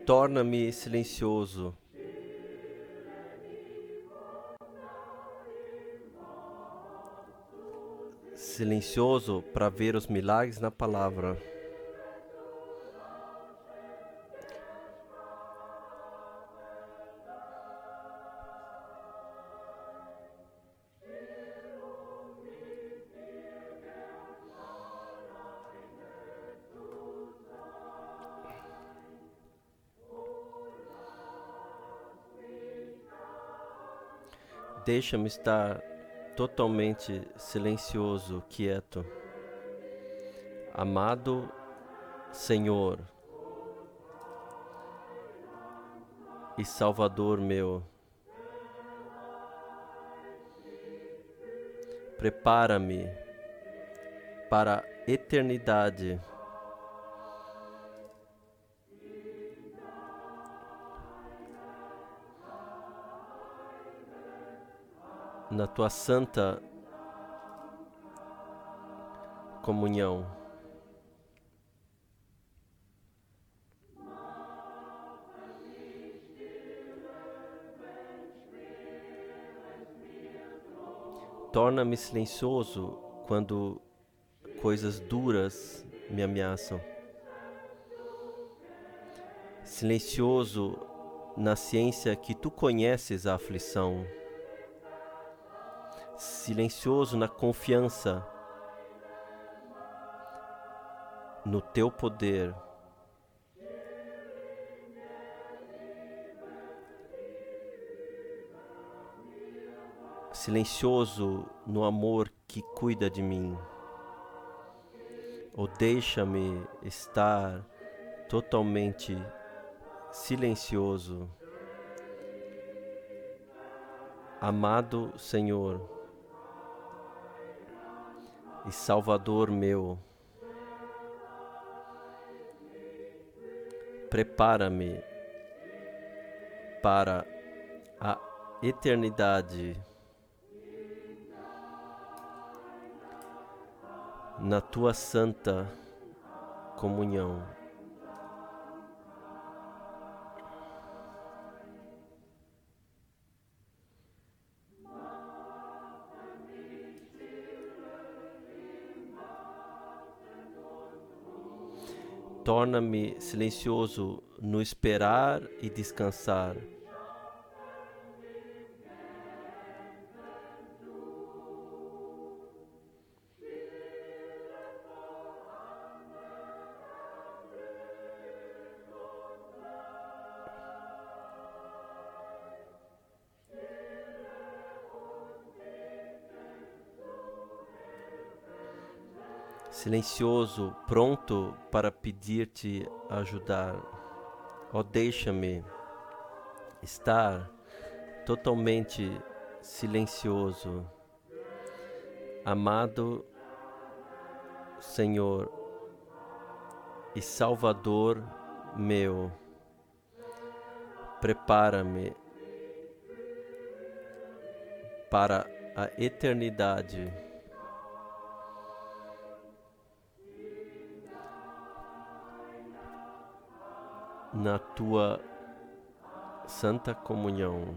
Torna-me silencioso. Silencioso para ver os milagres na palavra. Deixa-me estar totalmente silencioso, quieto. Amado Senhor e Salvador meu, prepara-me para a eternidade. Na tua santa comunhão. Torna-me silencioso quando coisas duras me ameaçam. Silencioso na ciência que tu conheces a aflição. Silencioso na confiança no teu poder. Silencioso no amor que cuida de mim. Ou deixa-me estar totalmente silencioso. Amado Senhor e Salvador meu, prepara-me para a eternidade na tua santa comunhão. Torna-me silencioso no esperar e descansar. Silencioso, pronto para pedir-te ajudar. Ó, deixa-me estar totalmente silencioso. Amado Senhor e Salvador meu, prepara-me para a eternidade. Na tua santa comunhão.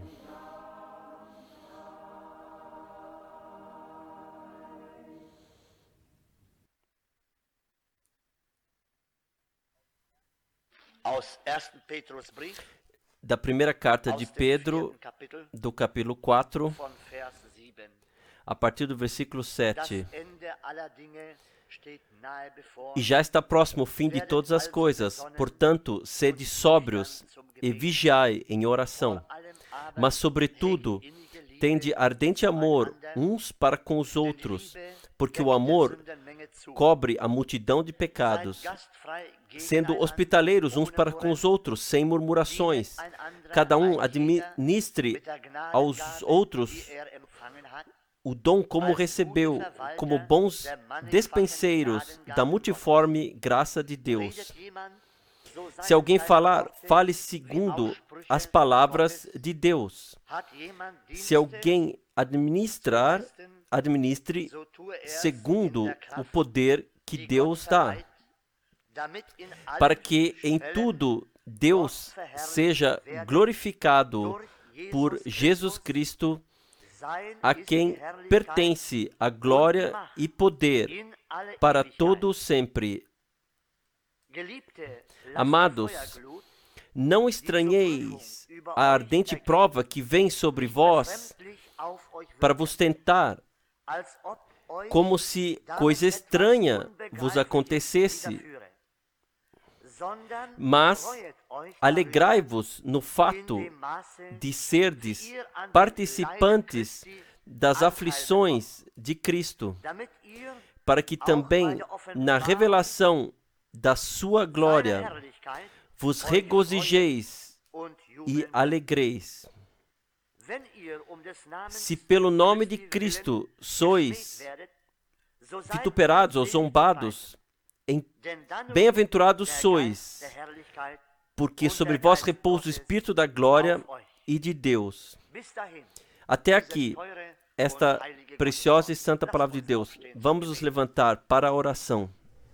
Aus 1. Petrusbrief, Da primeira carta de aus dem Pedro, 4. Kapitel, do capítulo 4, von Vers 7. a partir do versículo Das 7. Ende aller Dinge steht nahe bevor. E já está próximo o fim de todas as coisas, portanto, sede sóbrios e vigiai em oração. Mas, sobretudo, tende ardente amor uns para com os outros, porque o amor cobre a multidão de pecados, sendo hospitaleiros uns para com os outros, sem murmurações. Cada um administre aos outros o dom como recebeu, como bons despenseiros da multiforme graça de Deus. Se alguém falar, fale segundo as palavras de Deus. Se alguém administrar, administre segundo o poder que Deus dá, para que em tudo Deus seja glorificado por Jesus Cristo, a quem pertence a glória e poder para todo sempre. Amados, não estranheis a ardente prova que vem sobre vós para vos tentar, como se coisa estranha vos acontecesse, mas alegrai-vos no fato de serdes participantes das aflições de Cristo, para que também na revelação da sua glória vos regozijeis e alegreis. Se pelo nome de Cristo sois vituperados ou zombados, bem-aventurados sois, porque sobre vós repousa o Espírito da glória e de Deus. Até aqui, esta preciosa e santa palavra de Deus. Vamos nos levantar para a oração.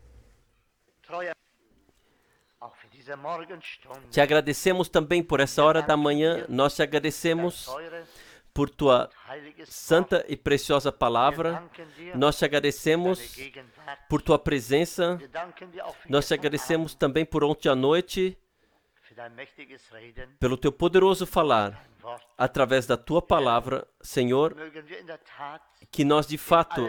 Te agradecemos também por essa hora da manhã. Nós te agradecemos por tua santa e preciosa palavra. Nós te agradecemos por tua presença. Nós te agradecemos também por ontem à noite, pelo teu poderoso falar através da tua palavra, Senhor, que nós de fato,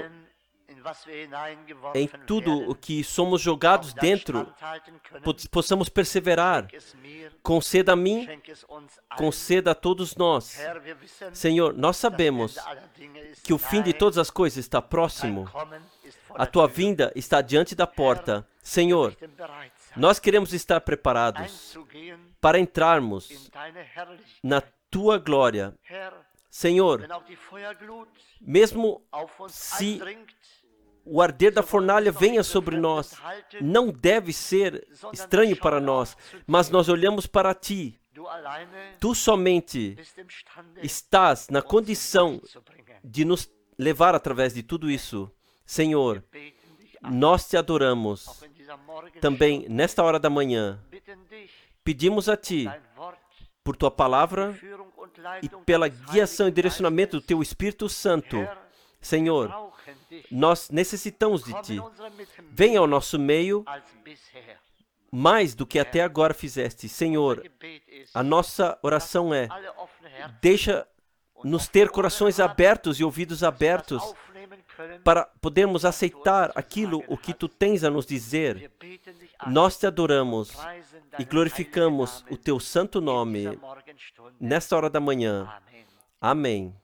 em tudo o que somos jogados dentro, possamos perseverar. Conceda a mim, conceda a todos nós. Senhor, nós sabemos que o fim de todas as coisas está próximo. A tua vinda está diante da porta. Senhor, nós queremos estar preparados para entrarmos na tua glória. Senhor, mesmo se o arder da fornalha venha sobre nós, não deve ser estranho para nós, mas nós olhamos para ti. Tu somente estás na condição de nos levar através de tudo isso. Senhor, nós te adoramos. Também nesta hora da manhã, pedimos a ti, por tua palavra e pela guiação e direcionamento do teu Espírito Santo. Senhor, nós necessitamos de ti. Venha ao nosso meio mais do que até agora fizeste. Senhor, a nossa oração é: deixa-nos ter corações abertos e ouvidos abertos para podermos aceitar aquilo o que tu tens a nos dizer. Nós te adoramos e glorificamos o teu santo nome nesta hora da manhã. Amém.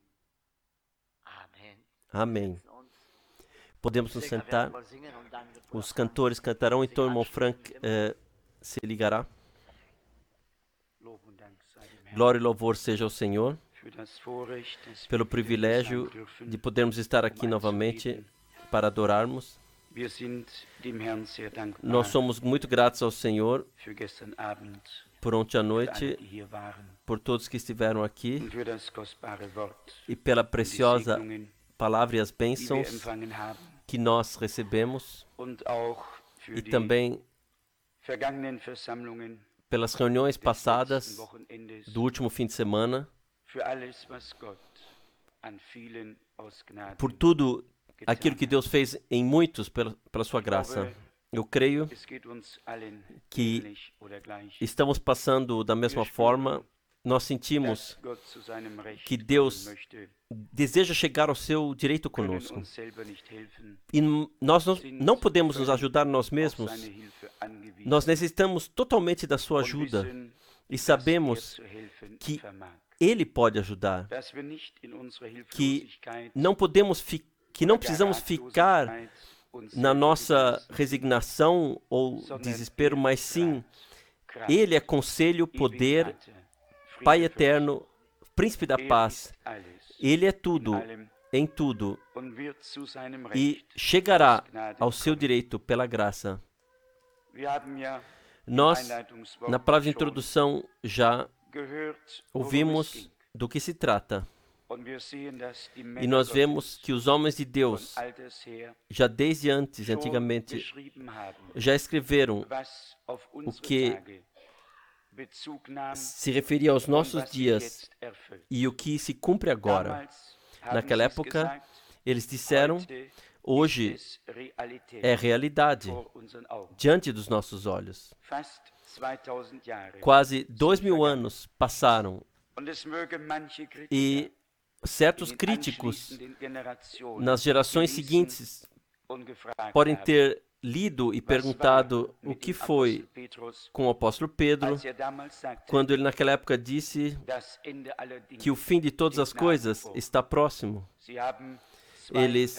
Amém. Podemos nos sentar. Os cantores cantarão, então o irmão Frank se ligará. Glória e louvor seja ao Senhor pelo privilégio de podermos estar aqui novamente para adorarmos. Nós somos muito gratos ao Senhor por ontem à noite, por todos que estiveram aqui e pela preciosa palavra e as bênçãos que nós recebemos e também pelas reuniões passadas do último fim de semana, por tudo aquilo que Deus fez em muitos pela sua graça. Eu creio que estamos passando da mesma forma. Nós sentimos que Deus deseja chegar ao seu direito conosco. E nós não podemos nos ajudar nós mesmos. Nós necessitamos totalmente da sua ajuda. E sabemos que Ele pode ajudar. Que não precisamos ficar na nossa resignação ou desespero, mas sim, Ele é conselho, poder, Pai eterno, Príncipe da paz. Ele é tudo, em tudo, e chegará ao seu direito pela graça. Nós, na palavra de introdução, já ouvimos do que se trata. E nós vemos que os homens de Deus, já desde antigamente, já escreveram o que se referia aos nossos dias e o que se cumpre agora. Naquela época, eles disseram, hoje é realidade diante dos nossos olhos. Quase 2000 anos passaram e certos críticos nas gerações seguintes podem ter lido e perguntado o que foi com o apóstolo Pedro, quando ele naquela época disse que o fim de todas as coisas está próximo. Eles,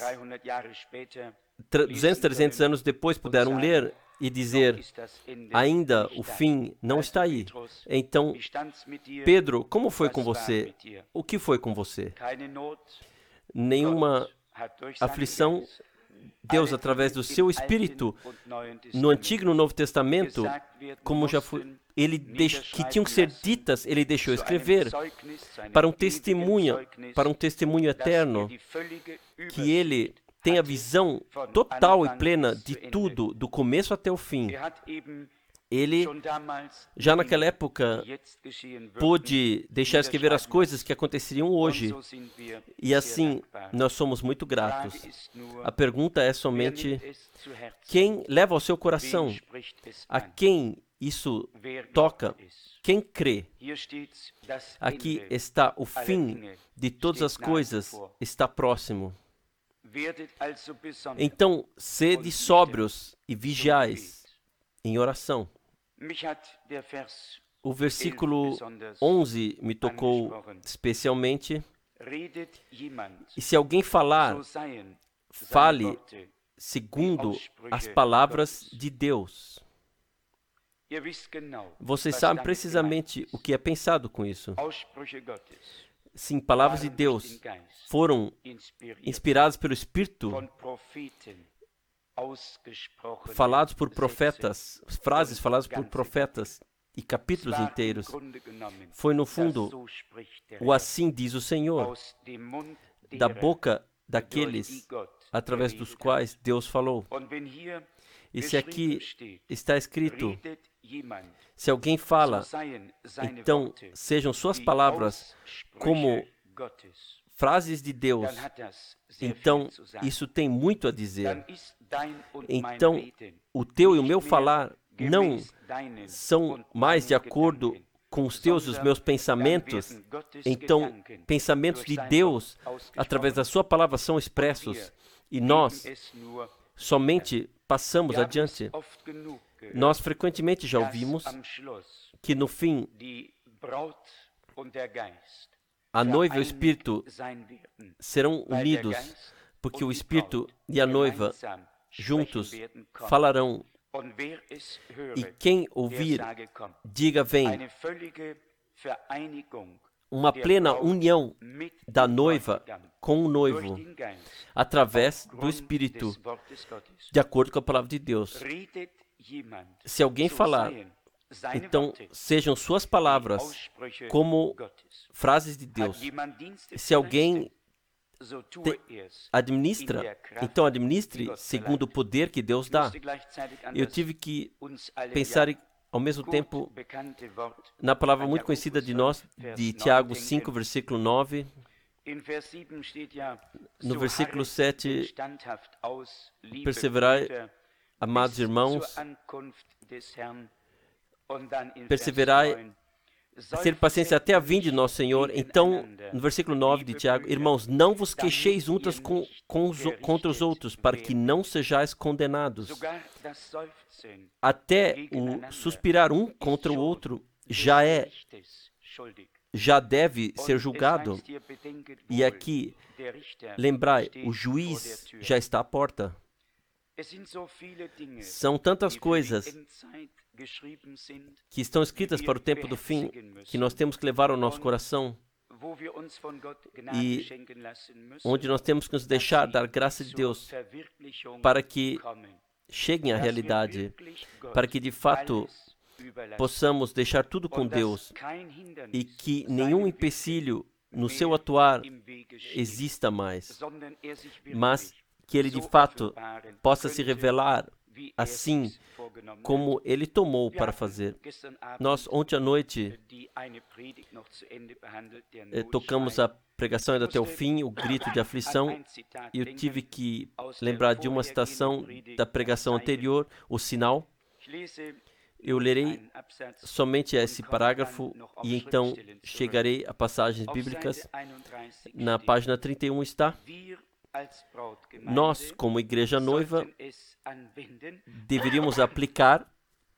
200, 300 anos depois, puderam ler e dizer, ainda o fim não está aí. Então, Pedro, como foi com você? O que foi com você? Nenhuma aflição. Deus, através do seu Espírito, no Antigo e no Novo Testamento, como já foi, que tinham que ser ditas, ele deixou escrever para um testemunho eterno, que ele tem a visão total e plena de tudo, do começo até o fim. Ele, já naquela época, pôde deixar escrever as coisas que aconteceriam hoje. E assim, nós somos muito gratos. A pergunta é somente, quem leva ao seu coração? A quem isso toca? Quem crê? Aqui está o fim de todas as coisas, está próximo. Então, sede sóbrios e vigiais em oração. O versículo 11 me tocou especialmente. E se alguém falar, fale segundo as palavras de Deus. Vocês sabem precisamente o que é pensado com isso. Sim, palavras de Deus foram inspiradas pelo Espírito, falados por profetas, frases faladas por profetas e capítulos inteiros. Foi, no fundo, o assim diz o Senhor, da boca daqueles através dos quais Deus falou. E se aqui está escrito, se alguém fala, então sejam suas palavras como frases de Deus, então isso tem muito a dizer. Então, o teu e o meu falar não são mais de acordo com os teus e os meus pensamentos. Então, pensamentos de Deus, através da sua palavra, são expressos. E nós somente passamos adiante. Nós frequentemente já ouvimos que no fim, a noiva e o Espírito serão unidos, porque o Espírito e a noiva juntos falarão. E quem ouvir, diga vem. Uma plena união da noiva com o noivo, através do Espírito, de acordo com a palavra de Deus. Se alguém falar, então sejam suas palavras como frases de Deus. Se alguém administra, então administre segundo o poder que Deus dá. Eu tive que pensar ao mesmo tempo na palavra muito conhecida de nós, de Tiago 5, versículo 9. No versículo 7, perseverai, amados irmãos, perseverai, ter paciência até a vinda de nosso Senhor. Então, no versículo 9 de Tiago, irmãos, não vos queixeis uns contra os outros, para que não sejais condenados. Até o suspirar um contra o outro já deve ser julgado. E aqui, lembrai, o juiz já está à porta. São tantas coisas que estão escritas para o tempo do fim, que nós temos que levar ao nosso coração e onde nós temos que nos deixar dar graça de Deus para que cheguem à realidade, para que de fato possamos deixar tudo com Deus e que nenhum empecilho no seu atuar exista mais, mas que Ele de fato possa se revelar assim como ele tomou para fazer. Nós, ontem à noite, tocamos a pregação ainda até o fim, o grito de aflição, e eu tive que lembrar de uma citação da pregação anterior, o sinal. Eu lerei somente esse parágrafo e então chegarei a passagens bíblicas. Na página 31 está: nós, como igreja noiva, deveríamos aplicar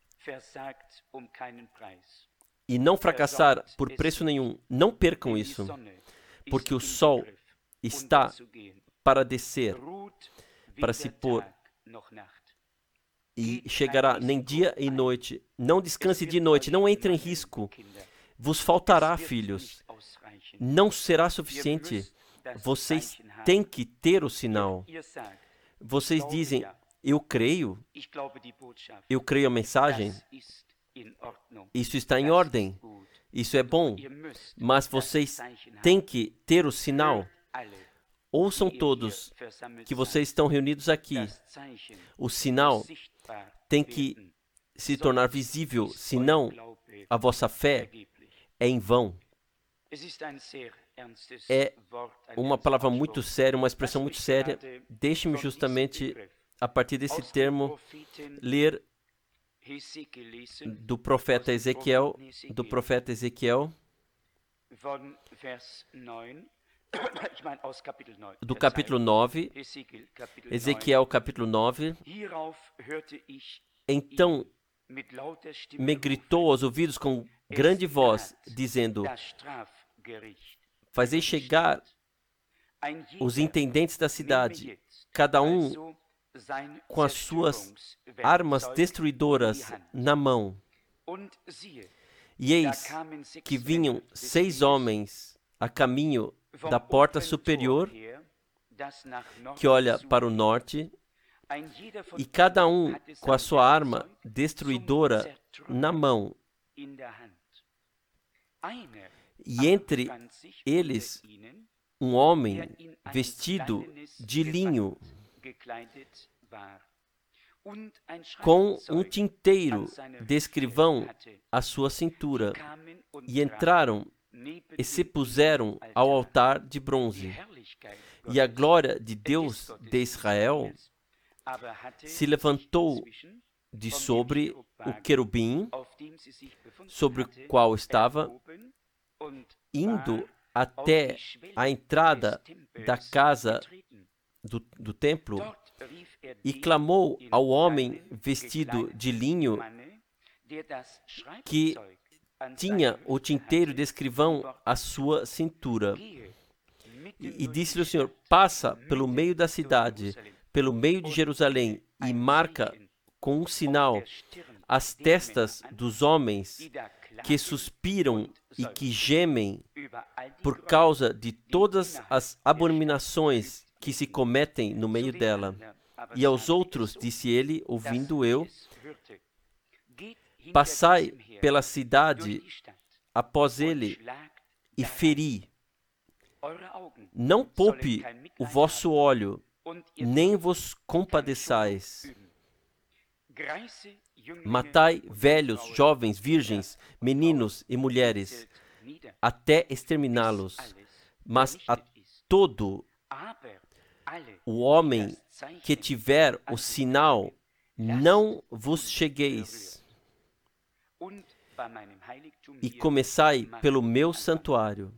e não fracassar por preço nenhum. Não percam isso, porque o sol está para descer, para se pôr, e chegará nem dia e noite. Não descanse de noite, não entre em risco. Vos faltará, filhos. Não será suficiente. Vocês têm que ter o sinal. Vocês dizem, eu creio a mensagem. Isso está em ordem. Isso é bom. Mas vocês têm que ter o sinal. Ouçam todos que vocês estão reunidos aqui. O sinal tem que se tornar visível, senão a vossa fé é em vão. É uma palavra muito séria, uma expressão muito séria. Deixe-me justamente, a partir desse termo, ler do profeta Ezequiel, do capítulo 9, Ezequiel capítulo 9. Então me gritou aos ouvidos com grande voz, dizendo: fazei chegar os intendentes da cidade, cada um com as suas armas destruidoras na mão. E eis que vinham 6 homens a caminho da porta superior, que olha para o norte, e cada um com a sua arma destruidora na mão. E entre eles, um homem vestido de linho, com um tinteiro de escrivão à sua cintura, e entraram e se puseram ao altar de bronze. E a glória de Deus de Israel se levantou de sobre o querubim, sobre o qual estava, indo até a entrada da casa do templo, e clamou ao homem vestido de linho, que tinha o tinteiro de escrivão à sua cintura, e disse-lhe o Senhor: passa pelo meio da cidade, pelo meio de Jerusalém, e marca com um sinal as testas dos homens que suspiram e que gemem por causa de todas as abominações que se cometem no meio dela. E aos outros, disse ele, ouvindo eu: passai pela cidade após ele e feri. Não poupe o vosso óleo, nem vos compadeçais. Matai velhos, jovens, virgens, meninos e mulheres, até exterminá-los. Mas a todo o homem que tiver o sinal, não vos chegueis. E começai pelo meu santuário.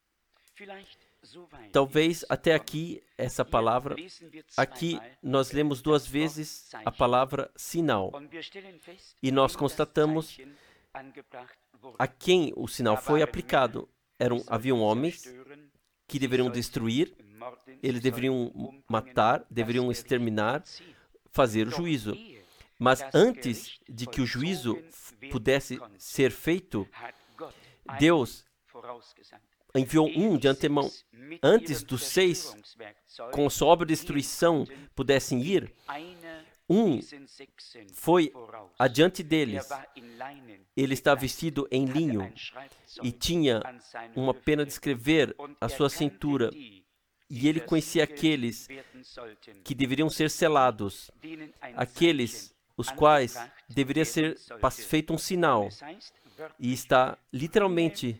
Talvez até aqui, essa palavra, aqui nós lemos 2 vezes a palavra sinal. E nós constatamos a quem o sinal foi aplicado. Haviam homens que deveriam destruir, eles deveriam matar, deveriam exterminar, fazer o juízo. Mas antes de que o juízo pudesse ser feito, Deus enviou um de antemão. Antes dos 6, com sua obra de destruição, pudessem ir, um foi adiante deles. Ele está vestido em linho e tinha uma pena de escrever à sua cintura. E ele conhecia aqueles que deveriam ser selados, aqueles os quais deveria ser feito um sinal. E está literalmente,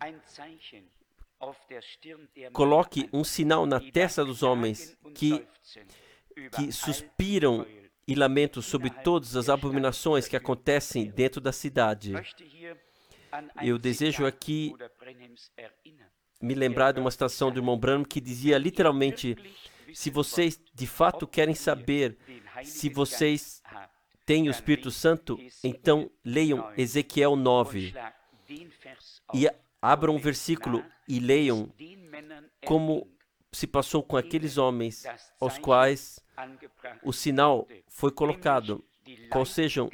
coloque um sinal na testa dos homens que suspiram e lamentam sobre todas as abominações que acontecem dentro da cidade. Eu desejo aqui me lembrar de uma citação do irmão Branham que dizia literalmente: se vocês de fato querem saber se vocês têm o Espírito Santo, então leiam Ezequiel 9 e abram um versículo e leiam como se passou com aqueles homens aos quais o sinal foi colocado, qual sejam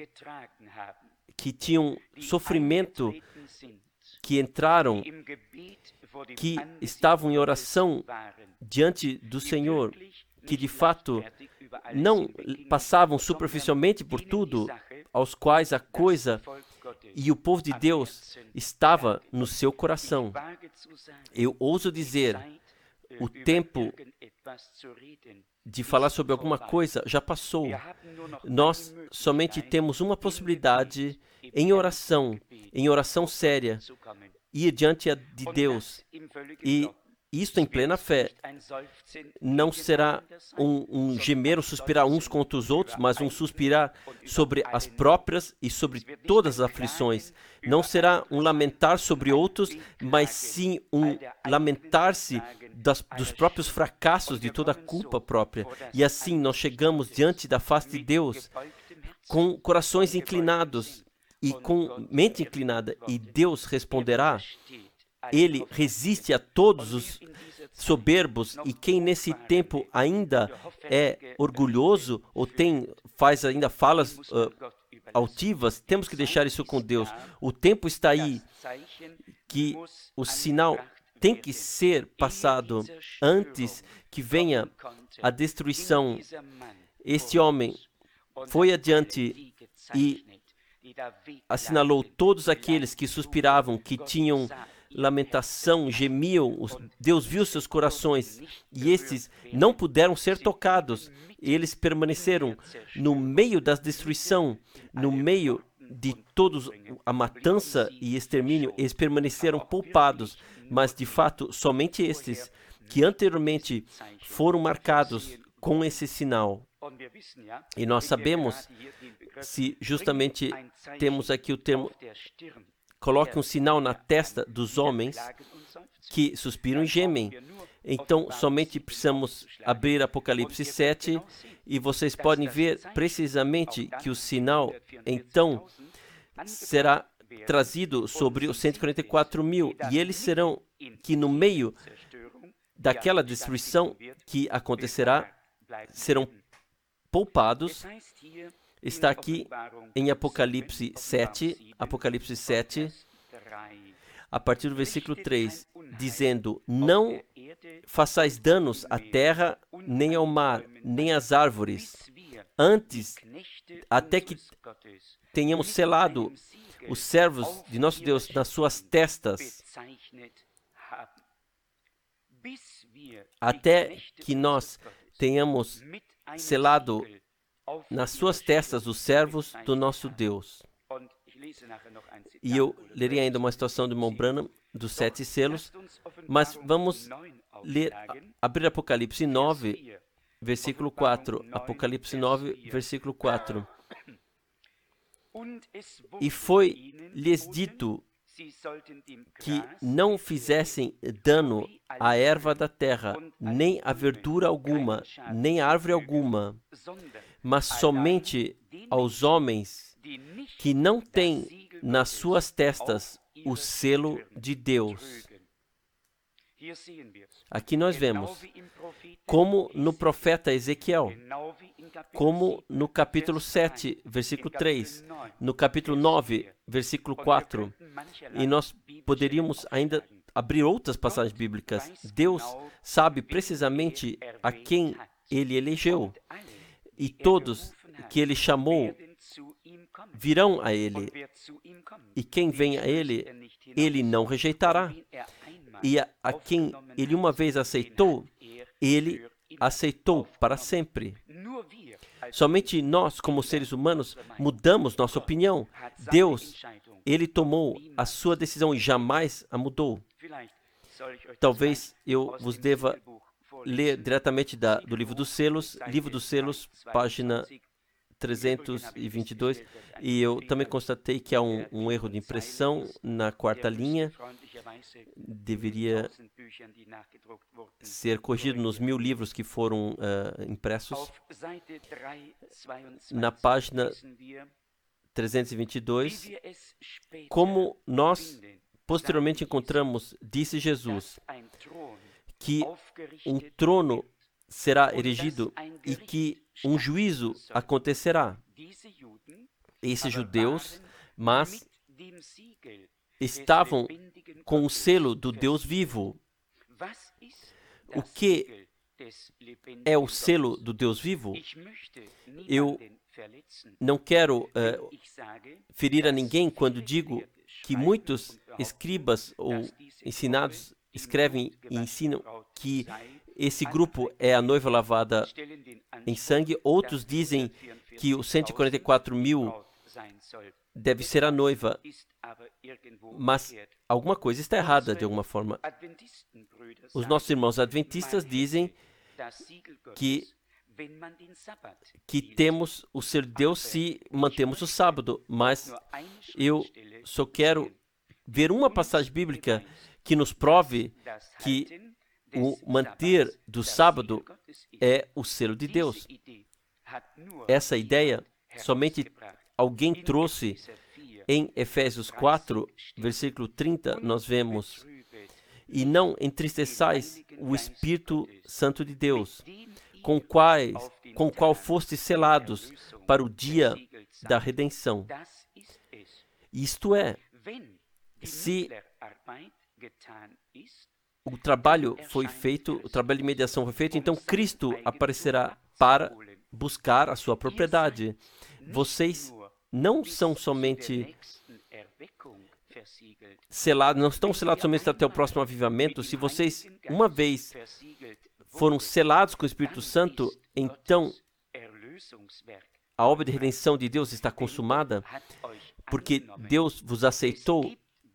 que tinham sofrimento, que entraram, que estavam em oração diante do Senhor, que de fato não passavam superficialmente por tudo, aos quais a coisa e o povo de Deus estava no seu coração. Eu ouso dizer, o tempo de falar sobre alguma coisa já passou. Nós somente temos uma possibilidade em oração séria, ir diante de Deus. E isto em plena fé. Não será um gemer, um suspirar uns contra os outros, mas um suspirar sobre as próprias e sobre todas as aflições. Não será um lamentar sobre outros, mas sim um lamentar-se dos próprios fracassos, de toda a culpa própria. E assim nós chegamos diante da face de Deus com corações inclinados e com mente inclinada, e Deus responderá. Ele resiste a todos os soberbos, e quem nesse tempo ainda é orgulhoso ou faz ainda falas altivas, temos que deixar isso com Deus. O tempo está aí que o sinal tem que ser passado antes que venha a destruição. Este homem foi adiante e assinalou todos aqueles que suspiravam, que tinham lamentação, gemiam. Deus viu seus corações e estes não puderam ser tocados. Eles permaneceram no meio da destruição, no meio de todos a matança e extermínio. Eles permaneceram poupados, mas de fato somente estes que anteriormente foram marcados com esse sinal. E nós sabemos, se justamente temos aqui o termo, coloque um sinal na testa dos homens que suspiram e gemem. Então, somente precisamos abrir Apocalipse 7 e vocês podem ver precisamente que o sinal, então, será trazido sobre os 144 mil. E eles serão que no meio daquela destruição que acontecerá, serão poupados. Está aqui em Apocalipse 7, a partir do versículo 3, dizendo: não façais danos à terra, nem ao mar, nem às árvores, antes, até que tenhamos selado os servos de nosso Deus nas suas testas, até que nós tenhamos selado nas suas testas os servos do nosso Deus. E eu lerei ainda uma situação do irmão Branham, dos 7 selos, mas vamos abrir Apocalipse 9, versículo 4. Apocalipse 9, versículo 4. E foi-lhes dito que não fizessem dano à erva da terra, nem a verdura alguma, nem árvore alguma, mas somente aos homens que não têm nas suas testas o selo de Deus. Aqui nós vemos, como no profeta Ezequiel, como no capítulo 7, versículo 3, no capítulo 9, versículo 4, e nós poderíamos ainda abrir outras passagens bíblicas. Deus sabe precisamente a quem Ele elegeu, e todos que Ele chamou virão a Ele, e quem vem a Ele, Ele não rejeitará. E a quem Ele uma vez aceitou, Ele aceitou para sempre. Somente nós, como seres humanos, mudamos nossa opinião. Deus, Ele tomou a sua decisão e jamais a mudou. Talvez eu vos deva ler diretamente do Livro dos Selos, página 322, e eu também constatei que há um erro de impressão na quarta linha. Deveria ser corrigido nos 1000 livros que foram impressos. Na página 322, como nós posteriormente encontramos, disse Jesus, que um trono será erigido e que um juízo acontecerá. Esses judeus, mas estavam com o selo do Deus vivo. O que é o selo do Deus vivo? Eu não quero ferir a ninguém quando digo que muitos escribas ou ensinados escrevem e ensinam que esse grupo é a noiva lavada em sangue. Outros dizem que os 144.000 deve ser a noiva. Mas alguma coisa está errada de alguma forma. Os nossos irmãos adventistas dizem que temos o ser Deus se mantemos o sábado. Mas eu só quero ver uma passagem bíblica que nos prove que o manter do sábado é o selo de Deus. Essa ideia somente alguém trouxe em Efésios 4, versículo 30, nós vemos: e não entristeçais o Espírito Santo de Deus, com o qual fostes selados para o dia da redenção. Isto é, se o trabalho foi feito, o trabalho de mediação foi feito, então Cristo aparecerá para buscar a sua propriedade. Vocês não são somente selados, não estão selados somente até o próximo avivamento. Se vocês, uma vez, foram selados com o Espírito Santo, então a obra de redenção de Deus está consumada, porque Deus vos aceitou.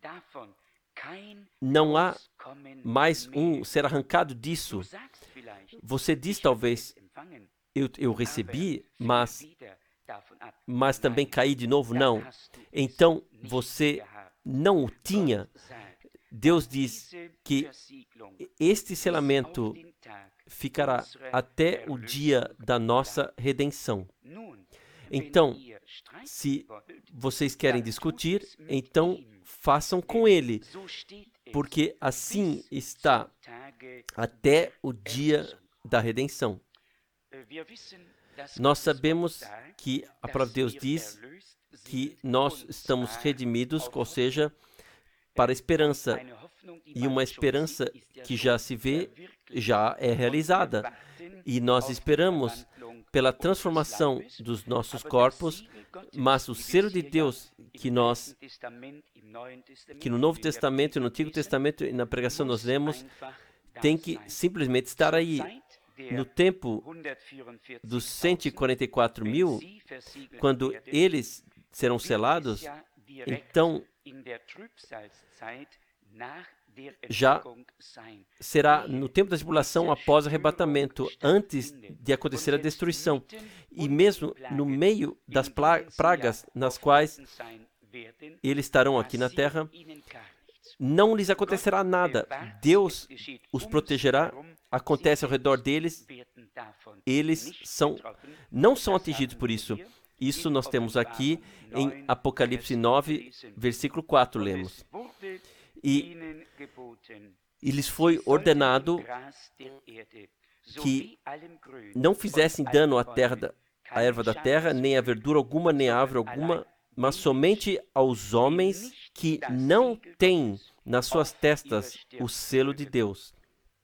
Não há mais ser arrancado disso. Você diz, talvez, eu recebi, mas também caí de novo. Não. Então, você não o tinha. Deus diz que este selamento ficará até o dia da nossa redenção. Então, se vocês querem discutir, então façam com ele, porque assim está até o dia da redenção. Nós sabemos que a palavra de Deus diz que nós estamos redimidos, ou seja, para a esperança. E uma esperança que já se vê, já é realizada. E nós esperamos pela transformação dos nossos corpos, mas o selo de Deus que no Novo Testamento, no Antigo Testamento e na pregação nós lemos, tem que simplesmente estar aí. No tempo dos 144.000, quando eles serão selados, então já será no tempo da tribulação após o arrebatamento, antes de acontecer a destruição. E mesmo no meio das pragas nas quais eles estarão aqui na terra, não lhes acontecerá nada. Deus os protegerá, acontece ao redor deles, eles não são atingidos por isso. Isso nós temos aqui em Apocalipse 9, versículo 4, lemos. E lhes foi ordenado que não fizessem dano à erva da terra, nem a verdura alguma, nem a árvore alguma, mas somente aos homens que não têm nas suas testas o selo de Deus.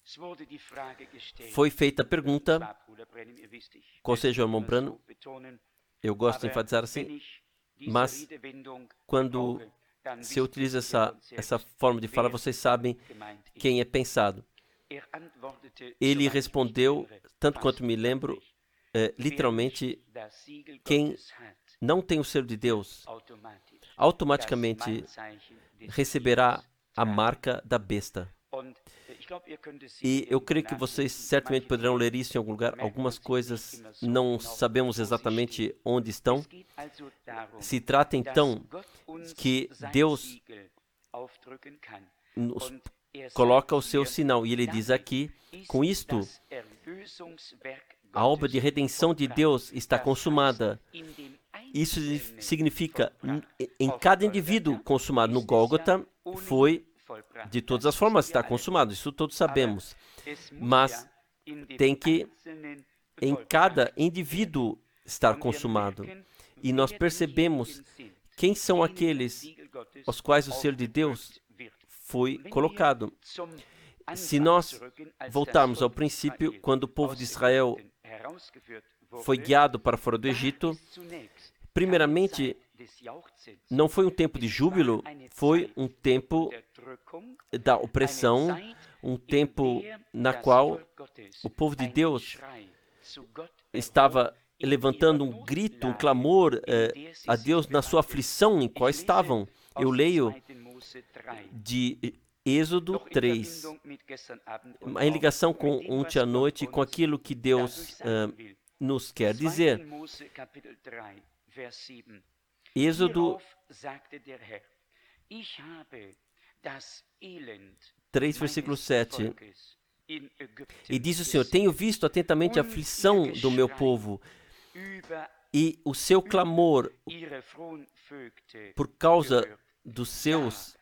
Foi feita a pergunta, qual seja o irmão Branham? Eu gosto de enfatizar assim, mas quando se utiliza essa forma de falar, vocês sabem quem é pensado. Ele respondeu, tanto quanto me lembro, literalmente, quem não tem o selo de Deus, automaticamente receberá a marca da besta. E eu creio que vocês certamente poderão ler isso em algum lugar. Algumas coisas não sabemos exatamente onde estão. Se trata então que Deus nos coloca o seu sinal. E ele diz aqui, com isto, a obra de redenção de Deus está consumada. Isso significa, em cada indivíduo consumado. No Gólgota, foi, de todas as formas, está consumado. Isso todos sabemos. Mas tem que, em cada indivíduo, estar consumado. E nós percebemos quem são aqueles aos quais o selo de Deus foi colocado. Se nós voltarmos ao princípio, quando o povo de Israel foi guiado para fora do Egito, primeiramente, não foi um tempo de júbilo, foi um tempo da opressão, um tempo na qual o povo de Deus estava levantando um grito, um clamor a Deus na sua aflição em qual estavam. Eu leio de Êxodo 3, em ligação com ontem à noite, com aquilo que Deus nos quer dizer. Êxodo 3, versículo 7. E diz o Senhor: tenho visto atentamente a aflição do meu povo e o seu clamor por causa dos seus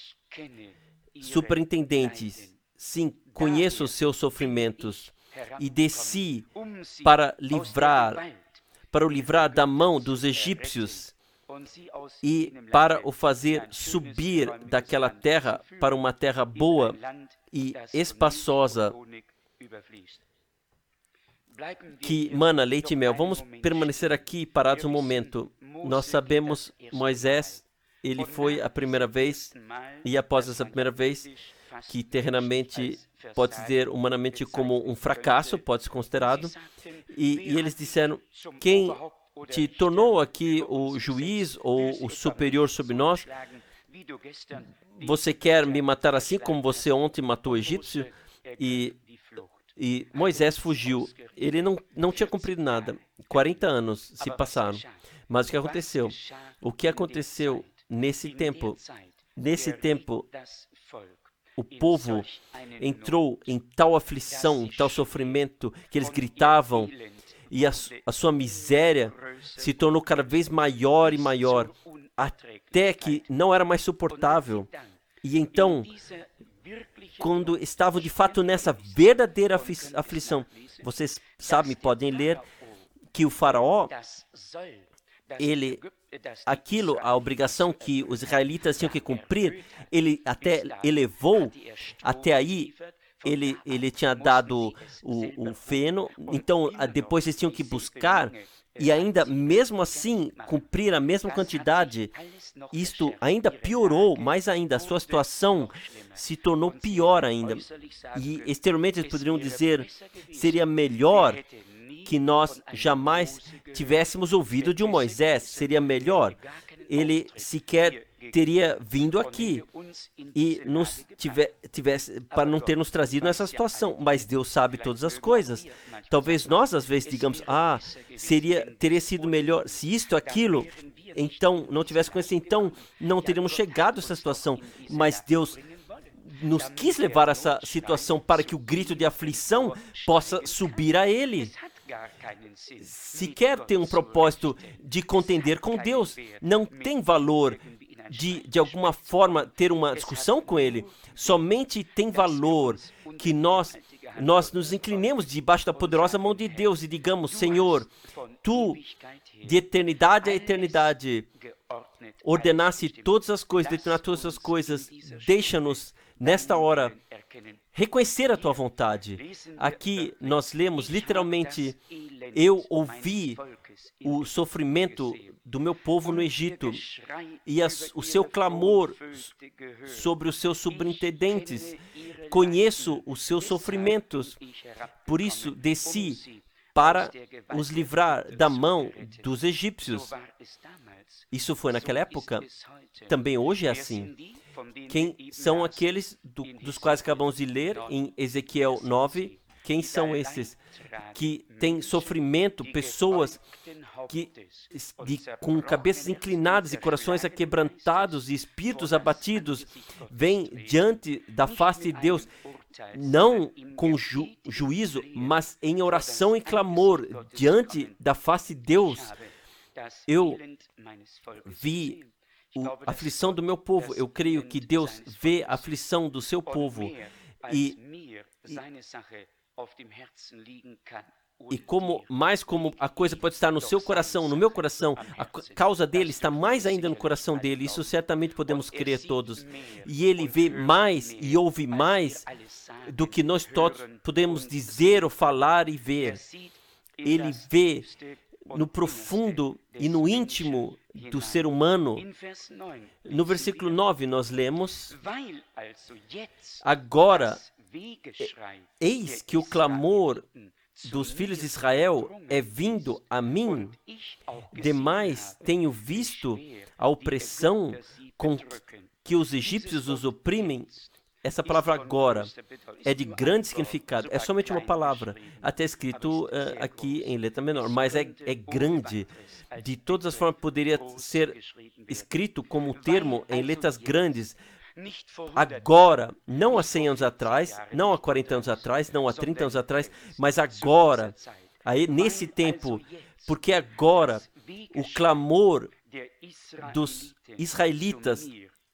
superintendentes. Sim, conheço os seus sofrimentos e desci para o livrar da mão dos egípcios e para o fazer subir daquela terra para uma terra boa e espaçosa, que mana leite e mel. Vamos permanecer aqui parados um momento. Nós sabemos, Moisés, ele foi a primeira vez, e após essa primeira vez, que terrenamente pode dizer humanamente como um fracasso, pode ser considerado, e eles disseram: quem te tornou aqui o juiz ou o superior sobre nós? Você quer me matar assim como você ontem matou o egípcio? E Moisés fugiu. Ele não tinha cumprido nada. 40 anos se passaram. Mas o que aconteceu? O que aconteceu nesse tempo? Nesse tempo, o povo entrou em tal aflição, tal sofrimento, que eles gritavam, e a sua miséria se tornou cada vez maior e maior, até que não era mais suportável. E então, quando estavam de fato nessa verdadeira aflição, vocês sabem, podem ler, que o faraó, a obrigação que os israelitas tinham que cumprir, ele até elevou, até aí, ele tinha dado o feno, então depois eles tinham que buscar, e ainda, mesmo assim, cumprir a mesma quantidade. Isto ainda piorou, mais ainda, a sua situação se tornou pior ainda. E exteriormente eles poderiam dizer: seria melhor que nós jamais tivéssemos ouvido de um Moisés, seria melhor. Ele sequer teria vindo aqui e nos tivesse para não ter nos trazido nessa situação. Mas Deus sabe todas as coisas. Talvez nós às vezes digamos: teria sido melhor se isto, aquilo, então não tivesse conhecido, então não teríamos chegado a essa situação. Mas Deus nos quis levar a essa situação para que o grito de aflição possa subir a Ele. Sequer tem um propósito de contender com Deus. Não tem valor de alguma forma ter uma discussão com Ele. Somente tem valor que nós nos inclinemos debaixo da poderosa mão de Deus e digamos: Senhor, Tu, de eternidade a eternidade, ordenaste todas as coisas, determinaste todas as coisas. Deixa-nos, nesta hora, reconhecer a Tua vontade. Aqui nós lemos literalmente: eu ouvi o sofrimento do meu povo no Egito e o seu clamor sobre os seus superintendentes. Conheço os seus sofrimentos, por isso desci para os livrar da mão dos egípcios. Isso foi naquela época. Também hoje é assim. Quem são aqueles dos quais acabamos de ler em Ezequiel 9? Quem são esses que têm sofrimento, pessoas com cabeças inclinadas e corações aquebrantados e espíritos abatidos, vêm diante da face de Deus, não com juízo, mas em oração e clamor diante da face de Deus. Eu vi a aflição do meu povo. Eu creio que Deus vê a aflição do seu povo e como a coisa pode estar no seu coração, no meu coração, a causa dele está mais ainda no coração dele. Isso certamente podemos crer todos. E ele vê mais e ouve mais do que nós todos podemos dizer ou falar e ver. Ele vê no profundo e no íntimo do ser humano. No versículo 9 nós lemos: agora, eis que o clamor dos filhos de Israel é vindo a mim, demais tenho visto a opressão com que os egípcios os oprimem. Essa palavra agora é de grande significado, é somente uma palavra, até escrito aqui em letra menor, mas é grande. De todas as formas, poderia ser escrito como um termo em letras grandes. Agora, não há 100 anos atrás, não há 40 anos atrás, não há 30 anos atrás, mas agora, aí, nesse tempo, porque agora o clamor dos israelitas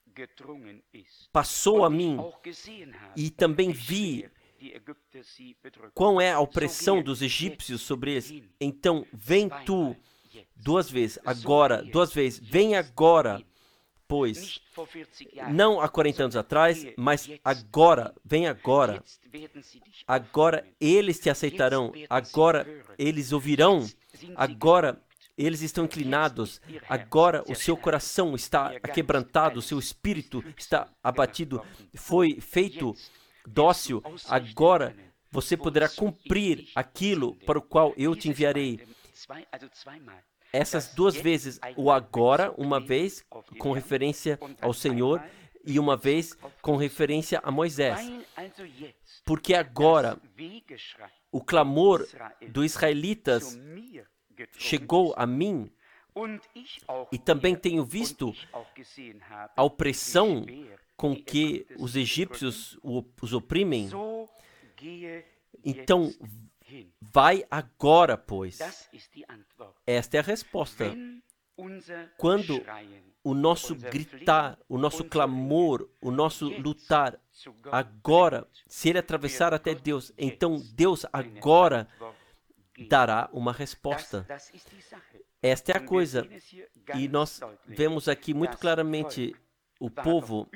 passou a mim e também vi qual é a opressão dos egípcios sobre eles. Então, vem tu, duas vezes, vem agora, pois, não há 40 anos atrás, mas agora, vem agora. Agora eles te aceitarão, agora eles ouvirão, agora eles estão inclinados, agora o seu coração está aquebrantado, o seu espírito está abatido, foi feito dócil, agora você poderá cumprir aquilo para o qual eu te enviarei. Essas duas vezes, o agora, uma vez com referência ao Senhor e uma vez com referência a Moisés. Porque agora o clamor dos israelitas chegou a mim e também tenho visto a opressão com que os egípcios os oprimem. Então, vai agora, pois. Esta é a resposta. Quando o nosso gritar, o nosso clamor, o nosso lutar, agora, se ele atravessar até Deus, então Deus agora dará uma resposta. Esta é a coisa. E nós vemos aqui muito claramente o povo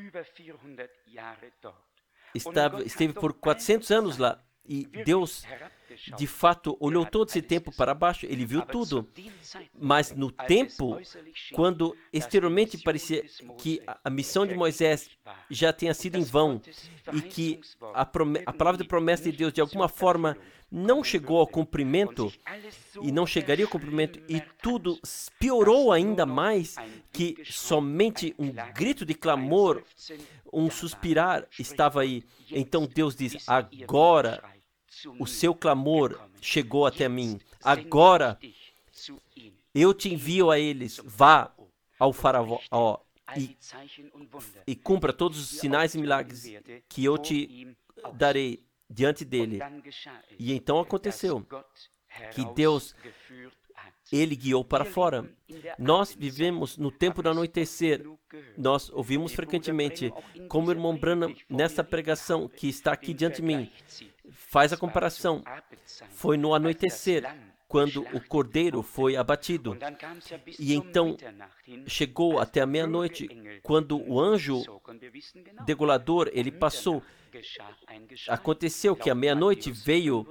esteve por 400 anos lá. E Deus, de fato, olhou todo esse tempo para baixo, ele viu tudo. Mas no tempo, quando exteriormente parecia que a missão de Moisés já tinha sido em vão e que a palavra de promessa de Deus, de alguma forma, não chegou ao cumprimento e não chegaria ao cumprimento, e tudo piorou ainda mais, que somente um grito de clamor, um suspirar estava aí. Então Deus diz: agora o seu clamor chegou até mim. Agora eu te envio a eles. Vá ao faraó e cumpra todos os sinais e milagres que eu te darei diante dele. E então aconteceu que Deus, ele guiou para fora. Nós vivemos no tempo do anoitecer. Nós ouvimos frequentemente, como o irmão Branham, nessa pregação que está aqui diante de mim, faz a comparação. Foi no anoitecer, quando o cordeiro foi abatido. E então chegou até a meia-noite, quando o anjo degolador, ele passou. Aconteceu que à meia-noite veio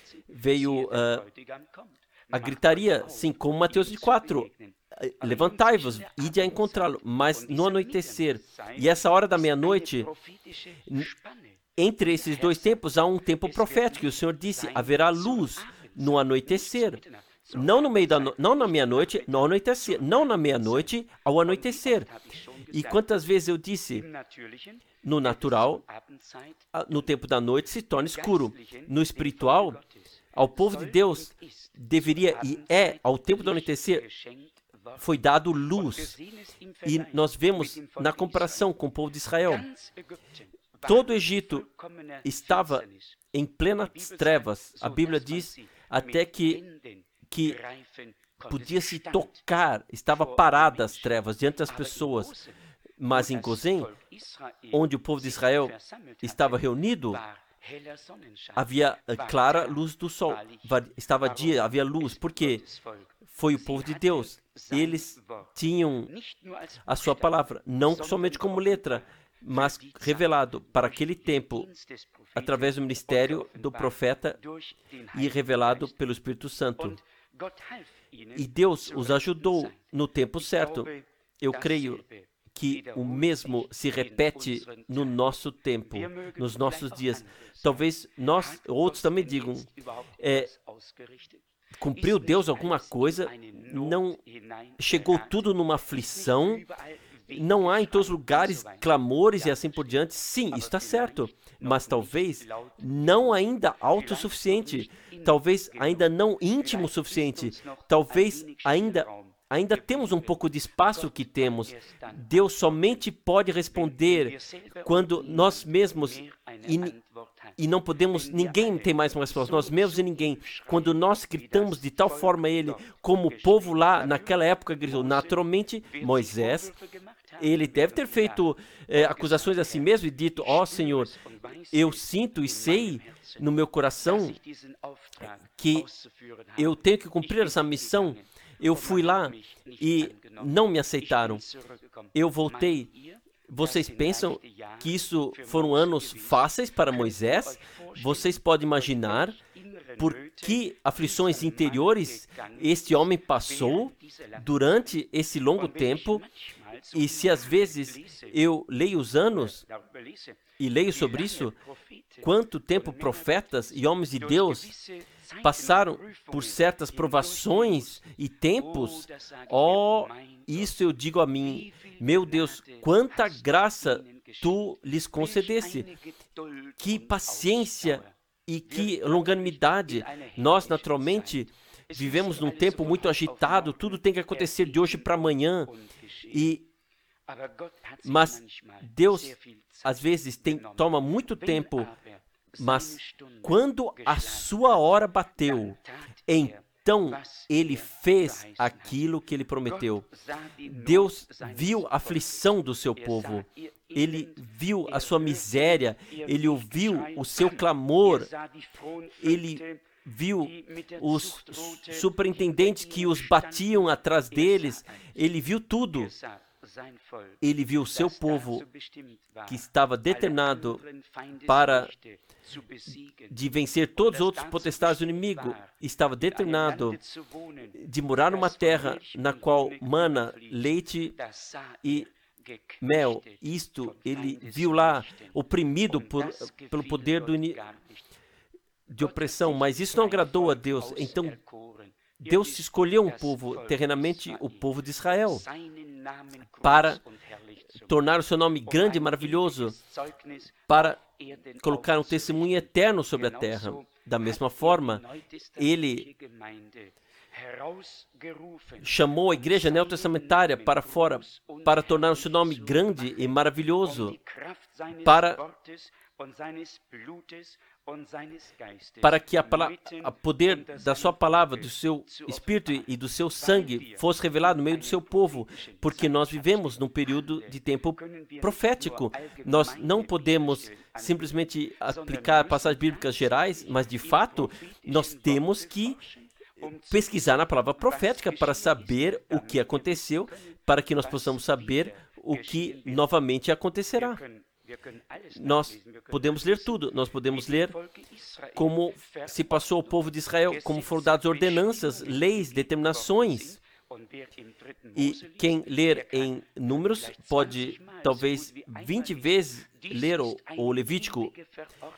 a gritaria, sim, como Mateus 24, levantai-vos, ide a encontrá-lo. Mas no anoitecer, e essa hora da meia-noite, entre esses dois tempos, há um tempo profético, e o Senhor disse: haverá luz no anoitecer. Não no meio não na meia-noite, no anoitecer. Não na meia-noite, ao anoitecer. E quantas vezes eu disse, no natural, no tempo da noite se torna escuro. No espiritual, ao povo de Deus, deveria e ao tempo do anoitecer, foi dado luz. E nós vemos na comparação com o povo de Israel, todo o Egito estava em plenas trevas. A Bíblia diz até que podia se tocar, estava parada as trevas diante das pessoas. Mas em Gozém, onde o povo de Israel estava reunido, havia clara luz do sol. Estava dia, havia luz. Por quê? Foi o povo de Deus. Eles tinham a sua palavra, não somente como letra, mas revelado para aquele tempo, através do ministério do profeta e revelado pelo Espírito Santo. E Deus os ajudou no tempo certo. Eu creio que o mesmo se repete no nosso tempo, nos nossos dias. Talvez nós, outros também digam, cumpriu Deus alguma coisa? Não chegou tudo numa aflição? Não há em todos os lugares clamores e assim por diante? Sim, isso está certo. Mas talvez não ainda autossuficiente. Talvez ainda não íntimo o suficiente. Talvez ainda temos um pouco de espaço que temos. Deus somente pode responder quando nós mesmos e não podemos, ninguém tem mais uma resposta, nós mesmos e ninguém. Quando nós gritamos de tal forma a Ele, como o povo lá naquela época gritou, naturalmente, Moisés, ele deve ter feito acusações a si mesmo e dito, Senhor, eu sinto e sei no meu coração que eu tenho que cumprir essa missão. Eu fui lá e não me aceitaram. Eu voltei. Vocês pensam que isso foram anos fáceis para Moisés? Vocês podem imaginar por que aflições interiores este homem passou durante esse longo tempo? E se às vezes eu leio os anos e leio sobre isso, quanto tempo profetas e homens de Deus passaram por certas provações e tempos, isso eu digo a mim, meu Deus, quanta graça tu lhes concedesse, que paciência e que longanimidade. Nós, naturalmente, vivemos num tempo muito agitado, tudo tem que acontecer de hoje para amanhã, mas Deus, às vezes, toma muito tempo. Mas quando a sua hora bateu, então Ele fez aquilo que Ele prometeu. Deus viu a aflição do seu povo. Ele viu a sua miséria. Ele ouviu o seu clamor. Ele viu os superintendentes que os batiam atrás deles. Ele viu tudo. Ele viu o seu povo que estava determinado de vencer todos os outros potestades do inimigo, estava determinado de morar numa terra na qual mana, leite e mel. Isto ele viu lá, oprimido pelo poder de opressão, mas isso não agradou a Deus. Então, Deus escolheu um povo, terrenamente o povo de Israel, para tornar o seu nome grande e maravilhoso, para colocar um testemunho eterno sobre a terra. Da mesma forma, Ele chamou a igreja neotestamentária para fora, para tornar o seu nome grande e maravilhoso, para que o poder da sua palavra, do seu espírito e do seu sangue fosse revelado no meio do seu povo, porque nós vivemos num período de tempo profético. Nós não podemos simplesmente aplicar passagens bíblicas gerais, mas de fato nós temos que pesquisar na palavra profética para saber o que aconteceu, para que nós possamos saber o que novamente acontecerá. Nós podemos ler tudo, nós podemos ler como se passou ao povo de Israel, como foram dadas ordenanças, leis, determinações. E quem ler em Números pode talvez 20 vezes ler o Levítico,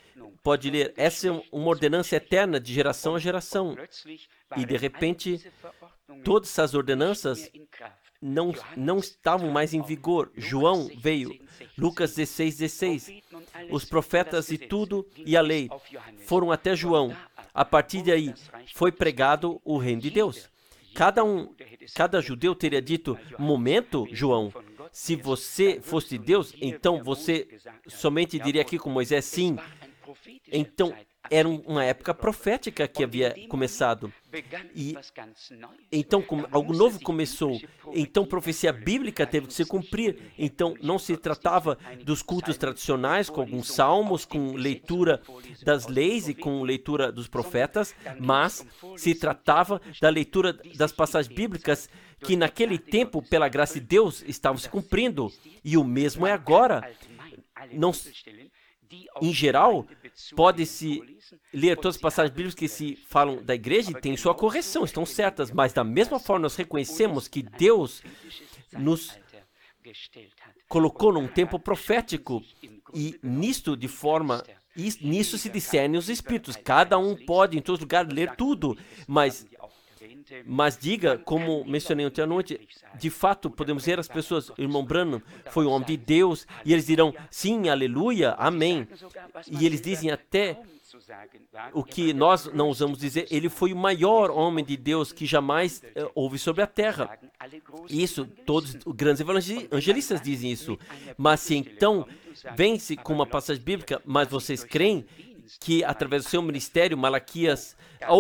pode ler, essa é uma ordenança eterna de geração a geração. E de repente, todas essas ordenanças não estavam mais em vigor. João veio, Lucas 16. Os profetas e tudo, e a lei, foram até João. A partir daí, foi pregado o reino de Deus. Cada judeu teria dito, momento, João, se você fosse de Deus, então você somente diria aqui com Moisés, sim. Então, era uma época profética que havia começado. E então, algo novo começou. Então, profecia bíblica teve que se cumprir. Então, não se tratava dos cultos tradicionais, com alguns salmos, com leitura das leis e com leitura dos profetas, mas se tratava da leitura das passagens bíblicas que, naquele tempo, pela graça de Deus, estavam se cumprindo. E o mesmo é agora. Não, em geral, pode-se ler todas as passagens bíblicas que se falam da igreja e tem sua correção, estão certas, mas da mesma forma nós reconhecemos que Deus nos colocou num tempo profético e nisto se discernem os espíritos. Cada um pode em todos os lugares ler tudo, mas diga, como mencionei ontem à noite, de fato podemos ver as pessoas, o irmão Branham foi um homem de Deus, e eles dirão, sim, aleluia, amém. E eles dizem até o que nós não usamos dizer, ele foi o maior homem de Deus que jamais houve sobre a terra. Isso, todos os grandes evangelistas dizem isso. Mas se então vem-se com uma passagem bíblica, mas vocês creem que através do seu ministério, Malaquias,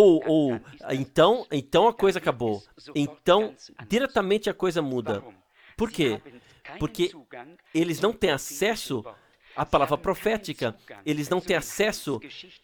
então a coisa acabou. Então, diretamente a coisa muda. Por quê? Porque eles não têm acesso à palavra profética, eles não têm acesso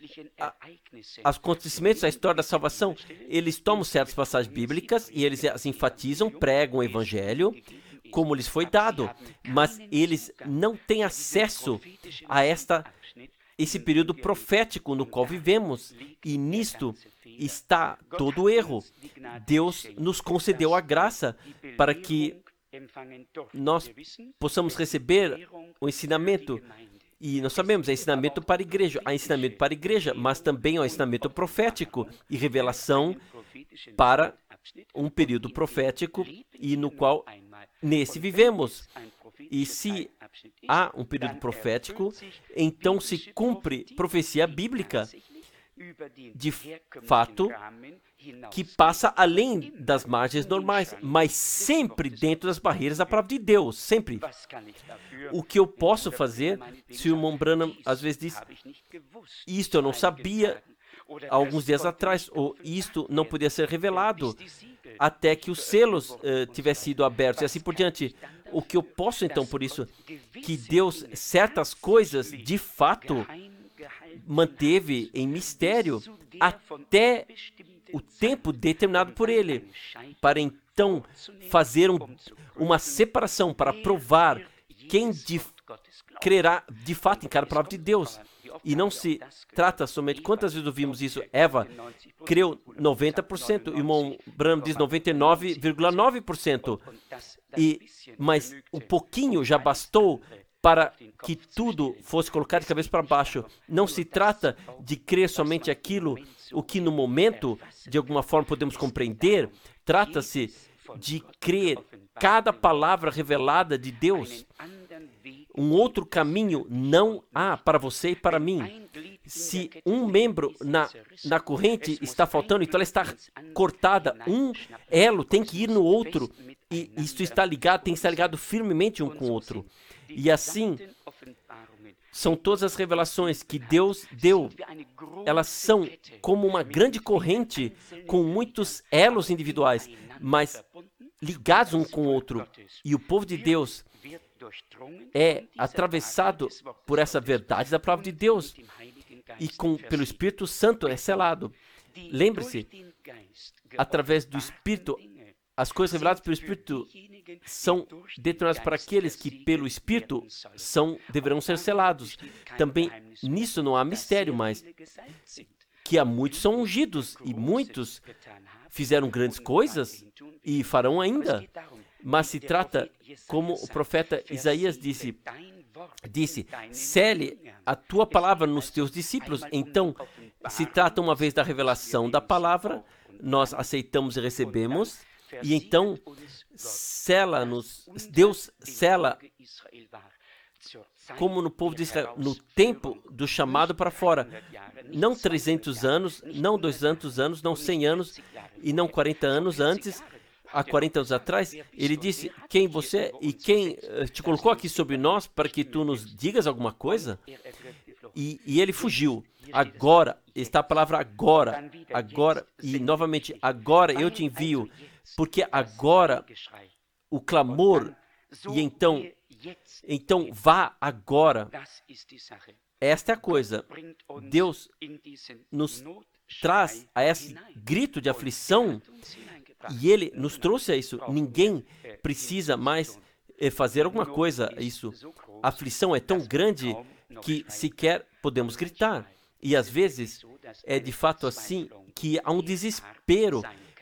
aos acontecimentos, à história da salvação. Eles tomam certas passagens bíblicas e eles as enfatizam, pregam o evangelho, como lhes foi dado, mas eles não têm acesso a esse período profético no qual vivemos, e nisto está todo o erro. Deus nos concedeu a graça para que nós possamos receber o ensinamento, e nós sabemos, é ensinamento para a igreja, há ensinamento para a igreja, mas também há ensinamento profético e revelação para um período profético, e no qual nesse vivemos. E se há um período profético, então se cumpre profecia bíblica, de fato, que passa além das margens normais, mas sempre dentro das barreiras da palavra de Deus, sempre. O que eu posso fazer, se o irmão Branham às vezes diz, isto eu não sabia alguns dias atrás, ou isto não podia ser revelado, até que os selos tivessem sido abertos, e assim por diante. O que eu posso, então, por isso, que Deus, certas coisas, de fato, manteve em mistério até o tempo determinado por Ele, para então fazer uma separação, para provar quem crerá de fato em cada palavra de Deus. E não se trata somente, quantas vezes ouvimos isso? Eva creu 90%, o irmão Branham diz 99,9%. Mas um pouquinho já bastou para que tudo fosse colocado de cabeça para baixo. Não se trata de crer somente aquilo, o que no momento, de alguma forma, podemos compreender. Trata-se de crer cada palavra revelada de Deus. Um outro caminho não há para você e para mim. Se um membro na corrente está faltando, então ela está cortada. Um elo tem que ir no outro. E isto está ligado, tem que estar ligado firmemente um com o outro. E assim, são todas as revelações que Deus deu. Elas são como uma grande corrente com muitos elos individuais, mas ligados um com o outro. E o povo de Deus é atravessado por essa verdade da palavra de Deus e pelo Espírito Santo é selado. Lembre-se, através do Espírito, as coisas reveladas pelo Espírito são determinadas para aqueles que pelo Espírito deverão ser selados. Também nisso não há mistério, mas que há muitos são ungidos e muitos fizeram grandes coisas e farão ainda. Mas se trata, como o profeta Isaías disse, disse, sele a tua palavra nos teus discípulos. Então, se trata uma vez da revelação da palavra, nós aceitamos e recebemos, e então Deus sela, como no povo de Israel, no tempo do chamado para fora. Não 300 anos, não 200 anos, não 100 anos, e não 40 anos antes, há 40 anos atrás, ele disse, quem você é e quem te colocou aqui sobre nós para que tu nos digas alguma coisa? E ele fugiu. Agora, está a palavra agora, e novamente, agora eu te envio, porque agora o clamor, e então vá agora. Esta é a coisa. Deus nos traz a esse grito de aflição, e Ele nos trouxe a isso. Ninguém precisa mais fazer alguma coisa a isso. A aflição é tão grande que sequer podemos gritar. E às vezes é de fato assim que há um desespero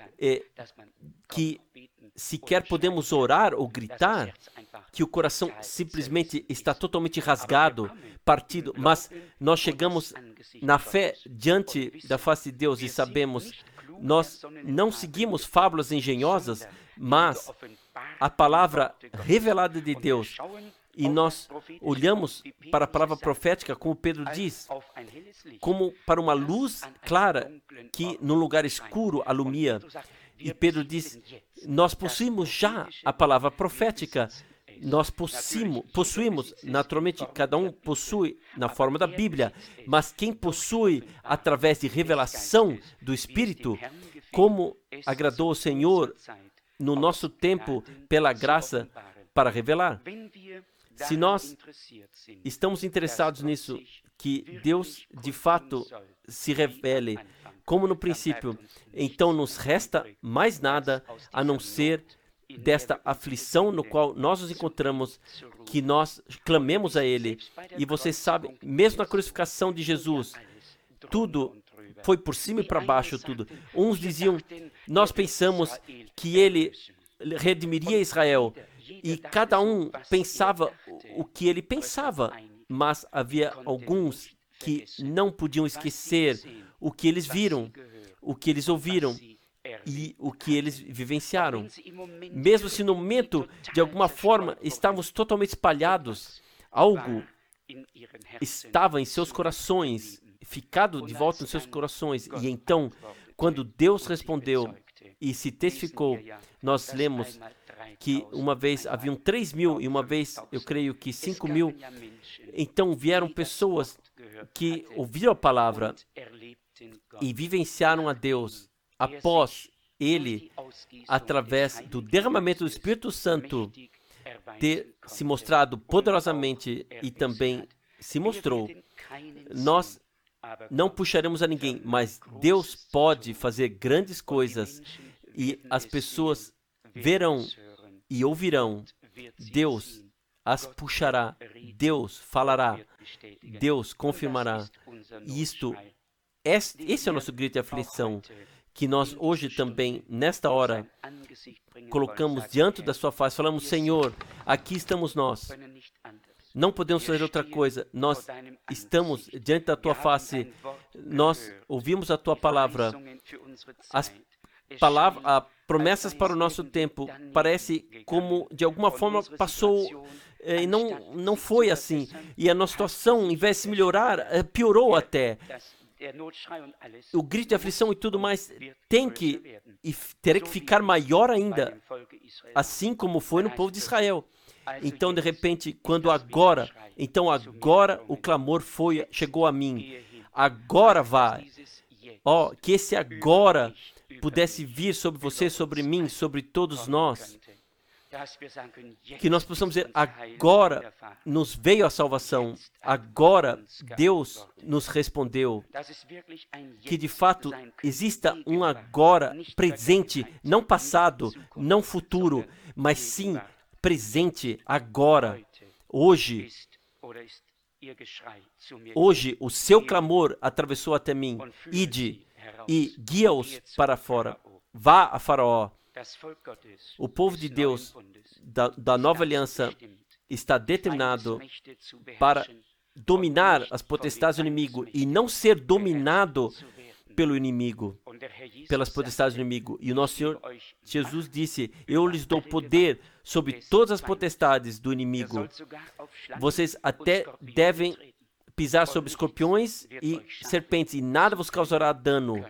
que sequer podemos orar ou gritar, que o coração simplesmente está totalmente rasgado, partido, mas nós chegamos na fé diante da face de Deus e sabemos, nós não seguimos fábulas engenhosas, mas a palavra revelada de Deus. E nós olhamos para a palavra profética, como Pedro diz, como para uma luz clara que num lugar escuro alumia. E Pedro diz, nós possuímos já a palavra profética, nós possuímos, naturalmente, cada um possui na forma da Bíblia, mas quem possui através de revelação do Espírito, como agradou o Senhor no nosso tempo pela graça para revelar. Se nós estamos interessados nisso, que Deus de fato se revele, como no princípio, então nos resta mais nada a não ser desta aflição no qual nós nos encontramos, que nós clamemos a Ele. E você sabe, mesmo na crucificação de Jesus, tudo foi por cima e para baixo, tudo. Uns diziam, nós pensamos que Ele redimiria Israel, e cada um pensava o que ele pensava, mas havia alguns que não podiam esquecer o que eles viram, o que eles ouviram e o que eles vivenciaram. Mesmo se no momento, de alguma forma, estávamos totalmente espalhados, algo estava em seus corações, ficado de volta nos seus corações. E então, quando Deus respondeu e se testificou, nós lemos que uma vez haviam 3.000 e uma vez, eu creio que 5.000. Então vieram pessoas que ouviram a palavra e vivenciaram a Deus após Ele, através do derramamento do Espírito Santo, ter se mostrado poderosamente e também se mostrou. Nós não puxaremos a ninguém, mas Deus pode fazer grandes coisas e as pessoas verão e ouvirão. Deus as puxará, Deus falará, Deus confirmará. E esse é o nosso grito de aflição, que nós hoje também, nesta hora, colocamos diante da sua face, falamos, Senhor, aqui estamos nós. Não podemos fazer outra coisa. Nós estamos diante da tua face. Nós ouvimos a tua palavra. As promessas para o nosso tempo parece como de alguma forma passou e não foi assim. E a nossa situação, em vez de se melhorar, piorou até. O grito de aflição e tudo mais terá que ficar maior ainda, assim como foi no povo de Israel. Então, de repente, agora o clamor chegou a mim. Agora vai. Que esse agora pudesse vir sobre você, sobre mim, sobre todos nós. Que nós possamos dizer, agora nos veio a salvação, agora Deus nos respondeu. Que de fato exista um agora presente, não passado, não futuro, mas sim presente agora, hoje. Hoje o seu clamor atravessou até mim. Ide e guia-os para fora. Vá a Faraó. O povo de Deus, da nova aliança, está determinado para dominar as potestades do inimigo e não ser dominado pelo inimigo, pelas potestades do inimigo. E o nosso Senhor Jesus disse: eu lhes dou poder sobre todas as potestades do inimigo. Vocês até devem pisar sobre escorpiões e serpentes, e nada vos causará dano.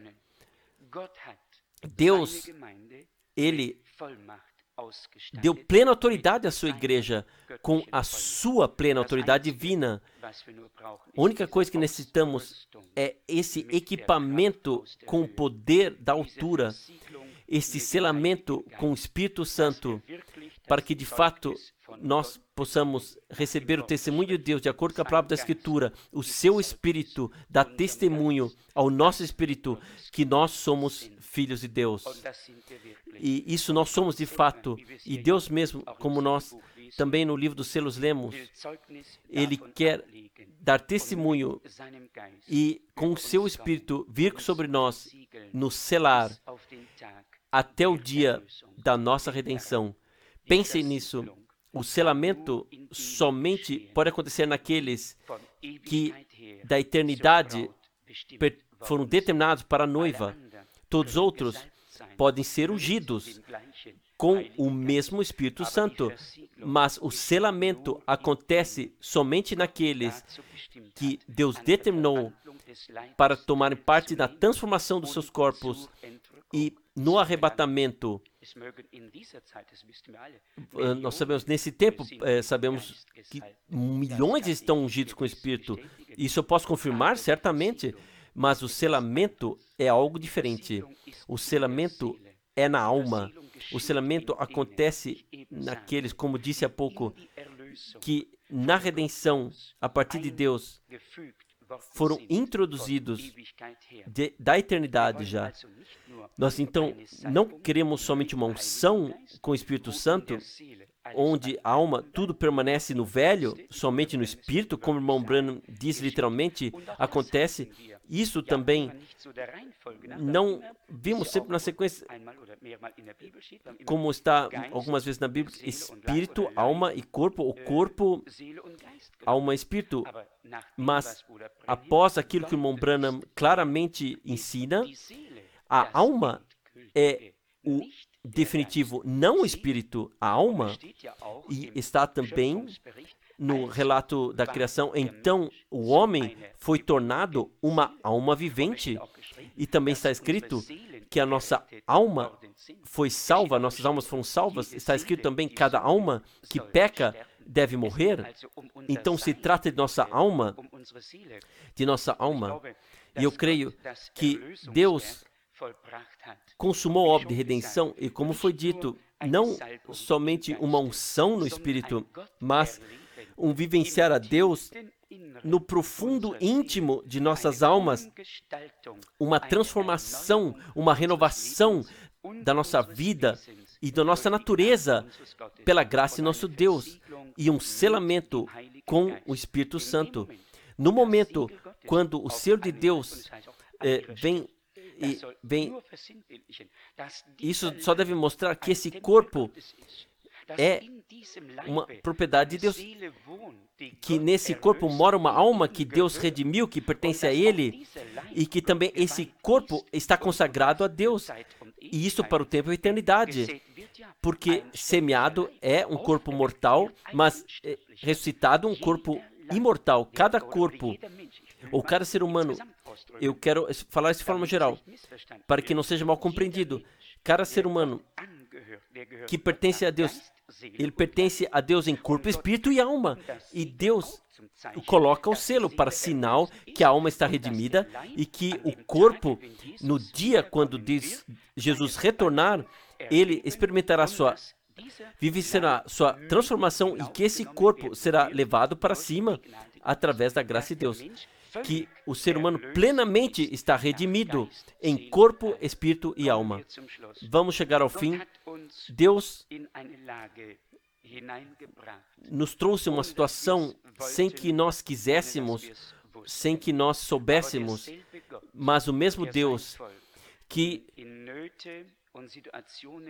Deus, Ele deu plena autoridade à sua igreja, com a sua plena autoridade divina. A única coisa que necessitamos é esse equipamento com o poder da altura, esse selamento com o Espírito Santo, para que de fato nós possamos receber o testemunho de Deus, de acordo com a palavra da Escritura. O seu Espírito dá testemunho ao nosso Espírito que nós somos filhos de Deus. E isso nós somos de fato. E Deus mesmo, como nós também no livro dos selos lemos, Ele quer dar testemunho e com o seu Espírito vir sobre nós, nos selar até o dia da nossa redenção. Pensem nisso. O selamento somente pode acontecer naqueles que da eternidade foram determinados para a noiva. Todos os outros podem ser ungidos com o mesmo Espírito Santo, mas o selamento acontece somente naqueles que Deus determinou para tomarem parte da transformação dos seus corpos e no arrebatamento. Nós sabemos, nesse tempo, sabemos que milhões estão ungidos com o Espírito. Isso eu posso confirmar, certamente, mas o selamento é algo diferente. O selamento é na alma. O selamento acontece naqueles, como disse há pouco, que na redenção, a partir de Deus, foram introduzidos da eternidade já. Nós, então, não queremos somente uma unção com o Espírito Santo, onde a alma, tudo permanece no velho, somente no Espírito, como o irmão Branham diz literalmente, acontece. Isso também não vimos sempre na sequência, como está algumas vezes na Bíblia, Espírito, alma e corpo, o corpo, alma e Espírito. Mas, após aquilo que o irmão Branham claramente ensina, a alma é o definitivo, não o espírito, a alma, e está também no relato da criação. Então, o homem foi tornado uma alma vivente, e também está escrito que a nossa alma foi salva, nossas almas foram salvas. Está escrito também que cada alma que peca deve morrer. Então, se trata de nossa alma, e eu creio que Deus consumou a obra de redenção, e como foi dito, não somente uma unção no Espírito, mas um vivenciar a Deus no profundo íntimo de nossas almas, uma transformação, uma renovação da nossa vida e da nossa natureza pela graça de nosso Deus, e um selamento com o Espírito Santo. No momento quando o Senhor de Deus vem, isso só deve mostrar que esse corpo é uma propriedade de Deus, que nesse corpo mora uma alma que Deus redimiu, que pertence a Ele, e que também esse corpo está consagrado a Deus, e isso para o tempo e a eternidade, porque semeado é um corpo mortal, mas ressuscitado um corpo imortal. Cada corpo, ou cada ser humano, eu quero falar isso de forma geral, para que não seja mal compreendido. Cada ser humano que pertence a Deus, ele pertence a Deus em corpo, espírito e alma. E Deus coloca o selo para sinal que a alma está redimida e que o corpo, no dia quando Jesus retornar, ele experimentará viverá sua transformação, e que esse corpo será levado para cima através da graça de Deus. Que o ser humano plenamente está redimido em corpo, espírito e alma. Vamos chegar ao fim. Deus nos trouxe uma situação sem que nós quiséssemos, sem que nós soubéssemos, mas o mesmo Deus que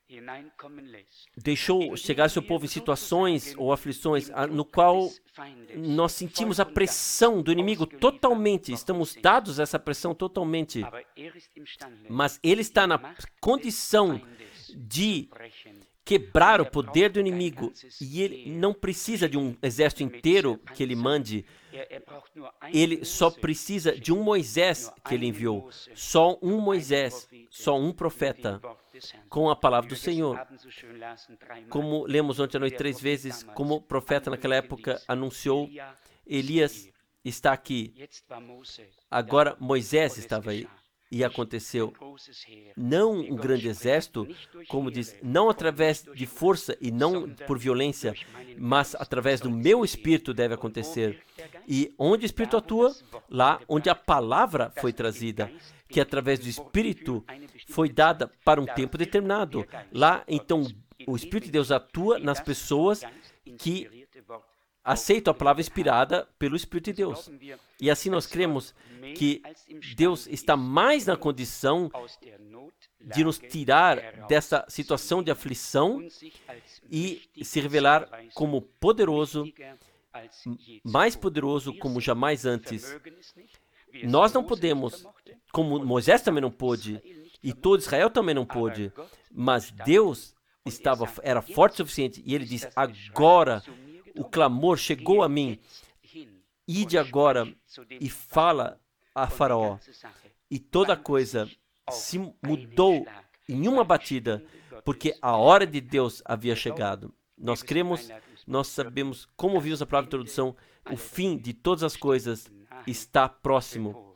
deixou chegar seu povo em situações ou aflições no qual nós sentimos a pressão do inimigo totalmente, estamos dados a essa pressão totalmente, mas ele está na condição de quebrar o poder do inimigo e ele não precisa de um exército inteiro que ele mande, ele só precisa de um Moisés que ele enviou, só um Moisés, só um profeta, com a palavra do Senhor. Como lemos ontem à noite 3 vezes, como o profeta naquela época anunciou, Elias está aqui. Agora Moisés estava aí. E aconteceu, não um grande exército, como diz, não através de força e não por violência, mas através do meu Espírito deve acontecer. E onde o Espírito atua? Lá onde a palavra foi trazida, que através do Espírito foi dada para um tempo determinado. Lá, então, o Espírito de Deus atua nas pessoas que aceitam a palavra inspirada pelo Espírito de Deus. E assim nós cremos que Deus está mais na condição de nos tirar dessa situação de aflição e se revelar como poderoso, mais poderoso como jamais antes. Nós não podemos, como Moisés também não pôde, e todo Israel também não pôde, mas Deus era forte o suficiente e ele diz, agora o clamor chegou a mim, ide agora e fala a Faraó. E toda coisa se mudou em uma batida, porque a hora de Deus havia chegado. Nós cremos, nós sabemos, como vimos a palavra de introdução, o fim de todas as coisas está próximo.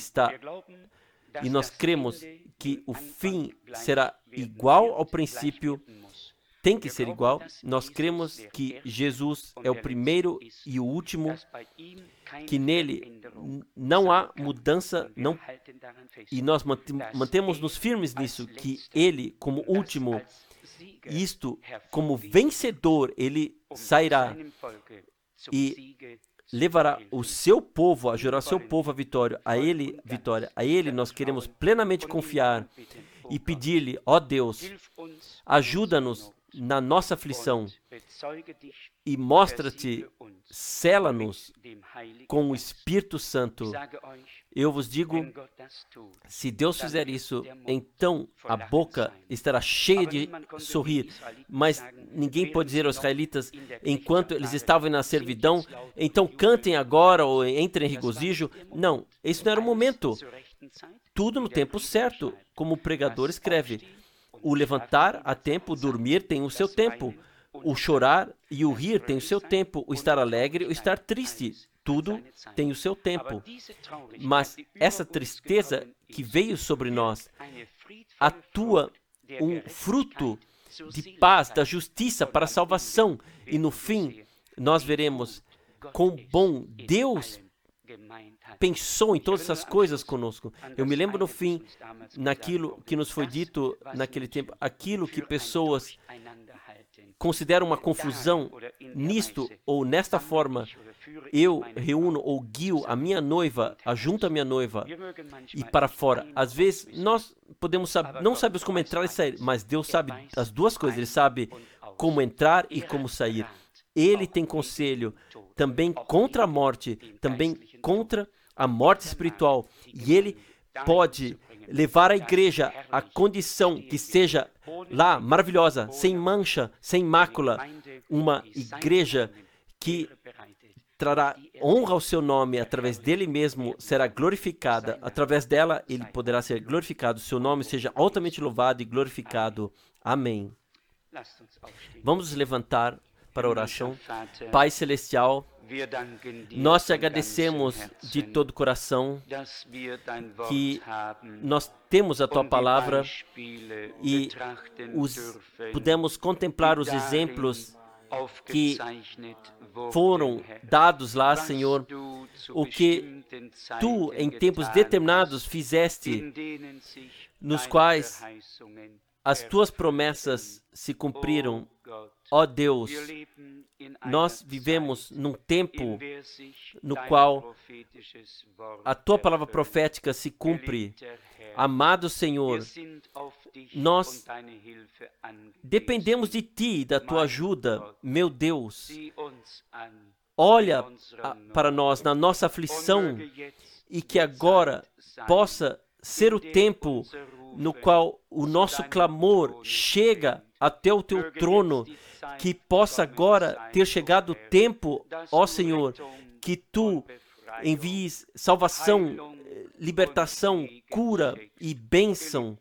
E nós cremos que o fim será igual ao princípio, tem que ser igual. Nós cremos que Jesus é o primeiro e o último, que nele não há mudança, e nós mantemos-nos firmes nisso, que ele, como último, isto, como vencedor, ele sairá e levará o seu povo, ajudar o seu povo à vitória. A ele nós queremos plenamente confiar e pedir-lhe, ó Deus, ajuda-nos na nossa aflição e mostra-te, sela-nos com o Espírito Santo. Eu vos digo, se Deus fizer isso, então a boca estará cheia de sorrir. Mas ninguém pode dizer aos israelitas, enquanto eles estavam na servidão, então cantem agora ou entrem em regozijo. Não, esse não era o momento. Tudo no tempo certo, como o pregador escreve. O levantar a tempo, o dormir tem o seu tempo. O chorar e o rir tem o seu tempo. O estar alegre, o estar triste. Tudo tem o seu tempo. Mas essa tristeza que veio sobre nós atua um fruto de paz, da justiça para a salvação. E no fim, nós veremos quão bom Deus pensou em todas essas coisas conosco. Eu me lembro no fim, naquilo que nos foi dito naquele tempo, aquilo que pessoas consideram uma confusão nisto ou nesta forma. Eu reúno ou guio a minha noiva, ajunto a minha noiva e para fora. Às vezes nós não sabemos como entrar e sair, mas Deus sabe as duas coisas. Ele sabe como entrar e como sair. Ele tem conselho também contra a morte, também contra a morte espiritual. E ele pode levar a igreja à condição que seja lá maravilhosa, sem mancha, sem mácula, uma igreja que trará honra ao seu nome, através dele mesmo será glorificada, através dela ele poderá ser glorificado, seu nome seja altamente louvado e glorificado. Amém. Vamos nos levantar para a oração. Pai Celestial, nós te agradecemos de todo o coração que nós temos a Tua Palavra e pudemos contemplar os exemplos que foram dados lá, Senhor, o que Tu, em tempos determinados, fizeste, nos quais as tuas promessas se cumpriram. Ó Deus, nós vivemos num tempo no qual a tua palavra profética se cumpre. Amado Senhor, nós dependemos de ti, da tua ajuda, meu Deus. Olha para nós na nossa aflição e que agora possa ser o tempo no qual o nosso clamor chega até o teu trono, que possa agora ter chegado o tempo, ó Senhor, que tu envies salvação, libertação, cura e bênção.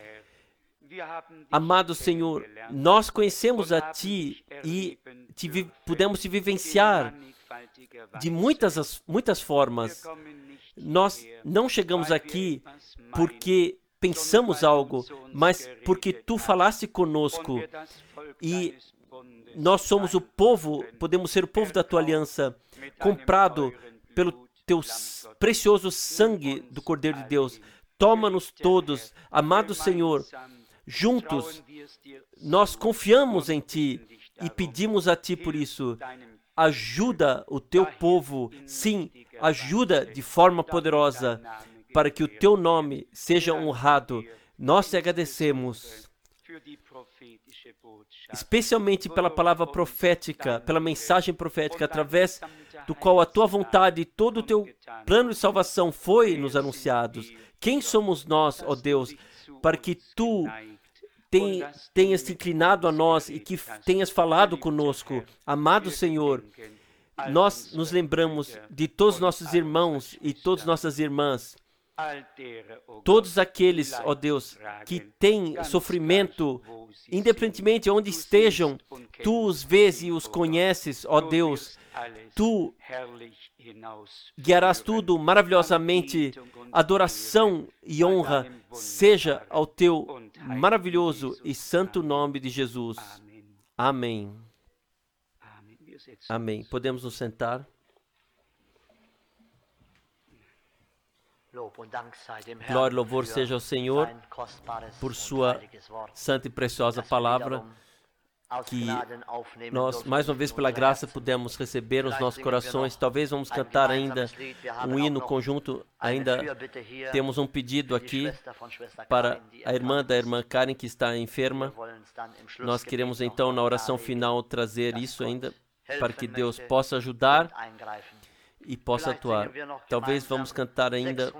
Amado Senhor, nós conhecemos a Ti e pudemos te vivenciar de muitas formas. Nós não chegamos aqui porque pensamos algo, mas porque Tu falaste conosco e nós somos o povo, podemos ser o povo da Tua aliança, comprado pelo Teu precioso sangue do Cordeiro de Deus. Toma-nos todos, amado Senhor. Juntos, nós confiamos em Ti e pedimos a Ti por isso. Ajuda o Teu povo, sim, ajuda de forma poderosa, para que o Teu nome seja honrado. Nós te agradecemos, especialmente pela palavra profética, pela mensagem profética, através do qual a Tua vontade e todo o Teu plano de salvação foi nos anunciados. Quem somos nós, ó Deus, para que Tu tenhas te inclinado a nós e que tenhas falado conosco. Amado Senhor, nós nos lembramos de todos os nossos irmãos e todas nossas irmãs, todos aqueles, ó Deus, que têm sofrimento, independentemente de onde estejam, Tu os vês e os conheces, ó Deus. Tu guiarás tudo maravilhosamente. Adoração e honra seja ao Teu maravilhoso e santo nome de Jesus. Amém. Amém. Podemos nos sentar. Glória e louvor seja ao Senhor por Sua santa e preciosa palavra, que nós, mais uma vez, pela graça, pudemos receber nos nossos corações. Talvez vamos cantar ainda um hino conjunto. Ainda temos um pedido aqui para a irmã Karen, que está enferma. Nós queremos, então, na oração final, trazer isso ainda, para que Deus possa ajudar e possa atuar. Talvez vamos cantar ainda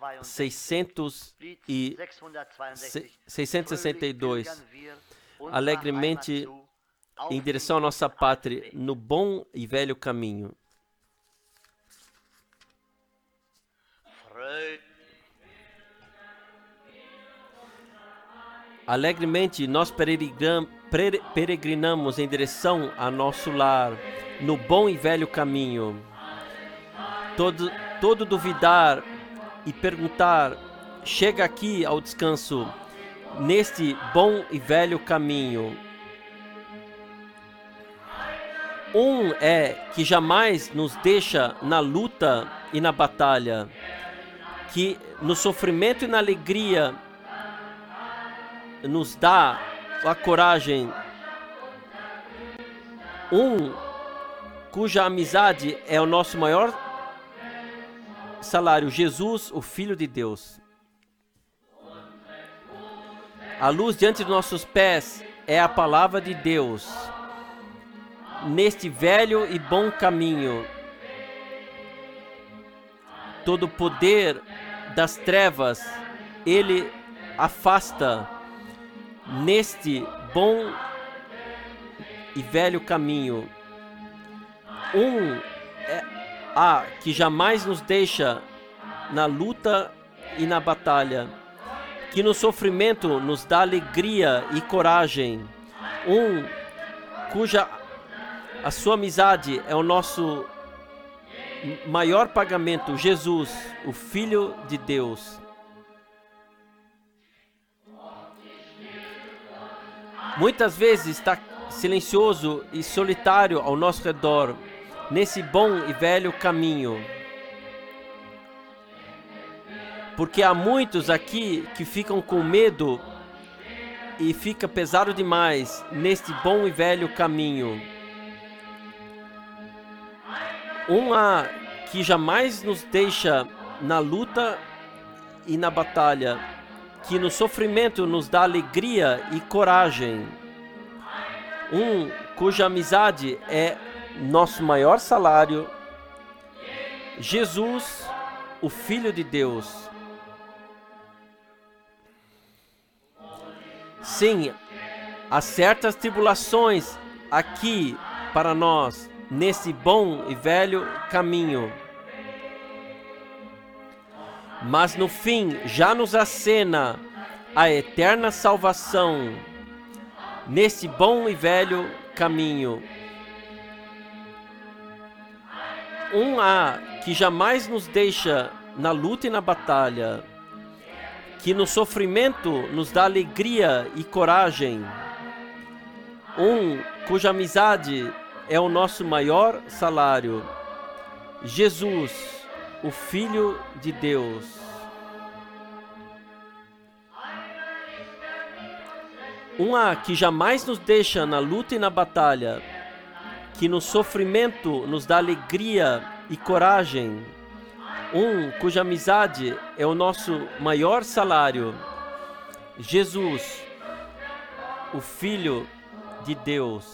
662. Alegremente em direção à nossa pátria, no bom e velho caminho. Alegremente nós peregrinamos em direção a nosso lar, no bom e velho caminho. Todo duvidar e perguntar, chega aqui ao descanso, neste bom e velho caminho. Um é que jamais nos deixa na luta e na batalha, que no sofrimento e na alegria nos dá a coragem. Um cuja amizade é o nosso maior salário, Jesus, o Filho de Deus. A luz diante dos nossos pés é a palavra de Deus. Neste velho e bom caminho, todo o poder das trevas Ele afasta. Neste bom e velho caminho, que jamais nos deixa na luta e na batalha, que no sofrimento nos dá alegria e coragem. Cuja a sua amizade é o nosso maior pagamento, Jesus, o Filho de Deus. Muitas vezes está silencioso e solitário ao nosso redor, nesse bom e velho caminho. Porque há muitos aqui que ficam com medo e fica pesado demais neste bom e velho caminho. Um há que jamais nos deixa na luta e na batalha, que no sofrimento nos dá alegria e coragem. Um cuja amizade é nosso maior salário, Jesus, o Filho de Deus. Sim, há certas tribulações aqui para nós, nesse bom e velho caminho. Mas no fim já nos acena a eterna salvação, nesse bom e velho caminho. Um há que jamais nos deixa na luta e na batalha, que no sofrimento nos dá alegria e coragem. Um cuja amizade é o nosso maior salário, Jesus, o Filho de Deus. Um há que jamais nos deixa na luta e na batalha, que no sofrimento nos dá alegria e coragem. Um cuja amizade é o nosso maior salário, Jesus, o Filho de Deus.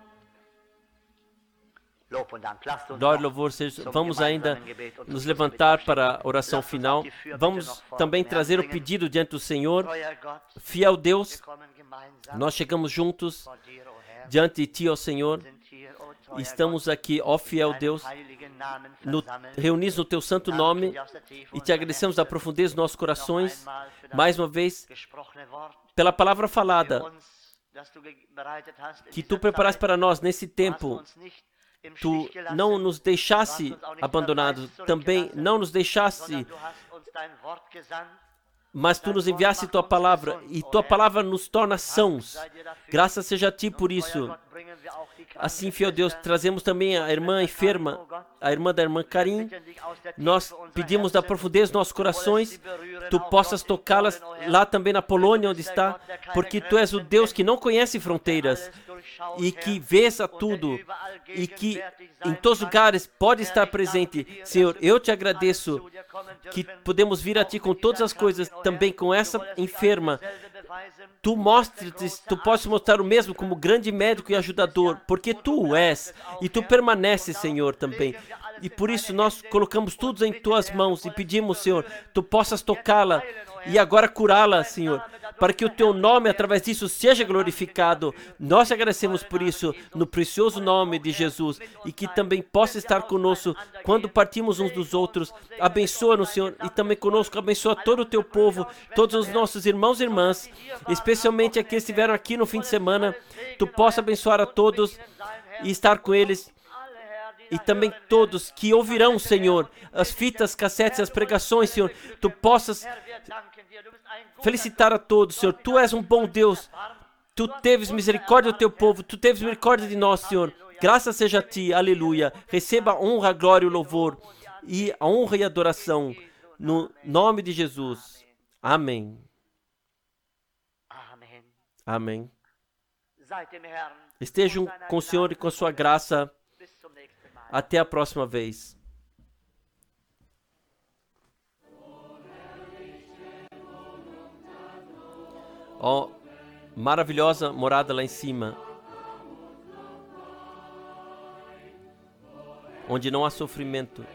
Glória e louvor seja. Vamos ainda nos levantar para a oração final. Vamos também trazer o pedido diante do Senhor. Fiel Deus, nós chegamos juntos diante de Ti, ó Senhor. Estamos aqui, ó fiel Deus, reunidos no Teu santo nome e Te agradecemos da profundeza dos nossos corações, mais uma vez, pela palavra falada que Tu preparaste para nós nesse tempo. Tu não nos deixasse abandonados, também não nos deixasse, mas Tu nos enviaste Tua palavra, e Tua palavra nos torna sãos. Graças seja a Ti por isso. Assim, fiel Deus, trazemos também a irmã enferma, a irmã da irmã Karim. Nós pedimos da profundeza dos nossos corações, Tu possas tocá-las lá também na Polônia, onde está, porque Tu és o Deus que não conhece fronteiras e que vês a tudo e que em todos os lugares pode estar presente. Senhor, eu Te agradeço que podemos vir a Ti com todas as coisas, também com essa enferma. Tu mostres, Tu podes mostrar o mesmo como grande médico e ajudador, porque Tu o és e Tu permaneces, Senhor, também. E por isso nós colocamos tudo em Tuas mãos e pedimos, Senhor, Tu possas tocá-la e agora curá-la, Senhor, para que o Teu nome, através disso, seja glorificado. Nós te agradecemos por isso, no precioso nome de Jesus, e que também possa estar conosco quando partimos uns dos outros. Abençoa-nos, Senhor, e também conosco, abençoa todo o Teu povo, todos os nossos irmãos e irmãs, especialmente aqueles que estiveram aqui no fim de semana. Tu possa abençoar a todos e estar com eles. E também todos que ouvirão, Senhor, as fitas, cassetes, as pregações, Senhor, Tu possas felicitar a todos, Senhor. Tu és um bom Deus. Tu teves misericórdia do Teu povo. Tu teves misericórdia de nós, Senhor. Graças seja a Ti. Aleluia. Receba a honra, a glória e o louvor. E a honra e a adoração. No nome de Jesus. Amém. Amém. Estejam com o Senhor e com a sua graça. Até a próxima vez. Ó, maravilhosa morada lá em cima, onde não há sofrimento,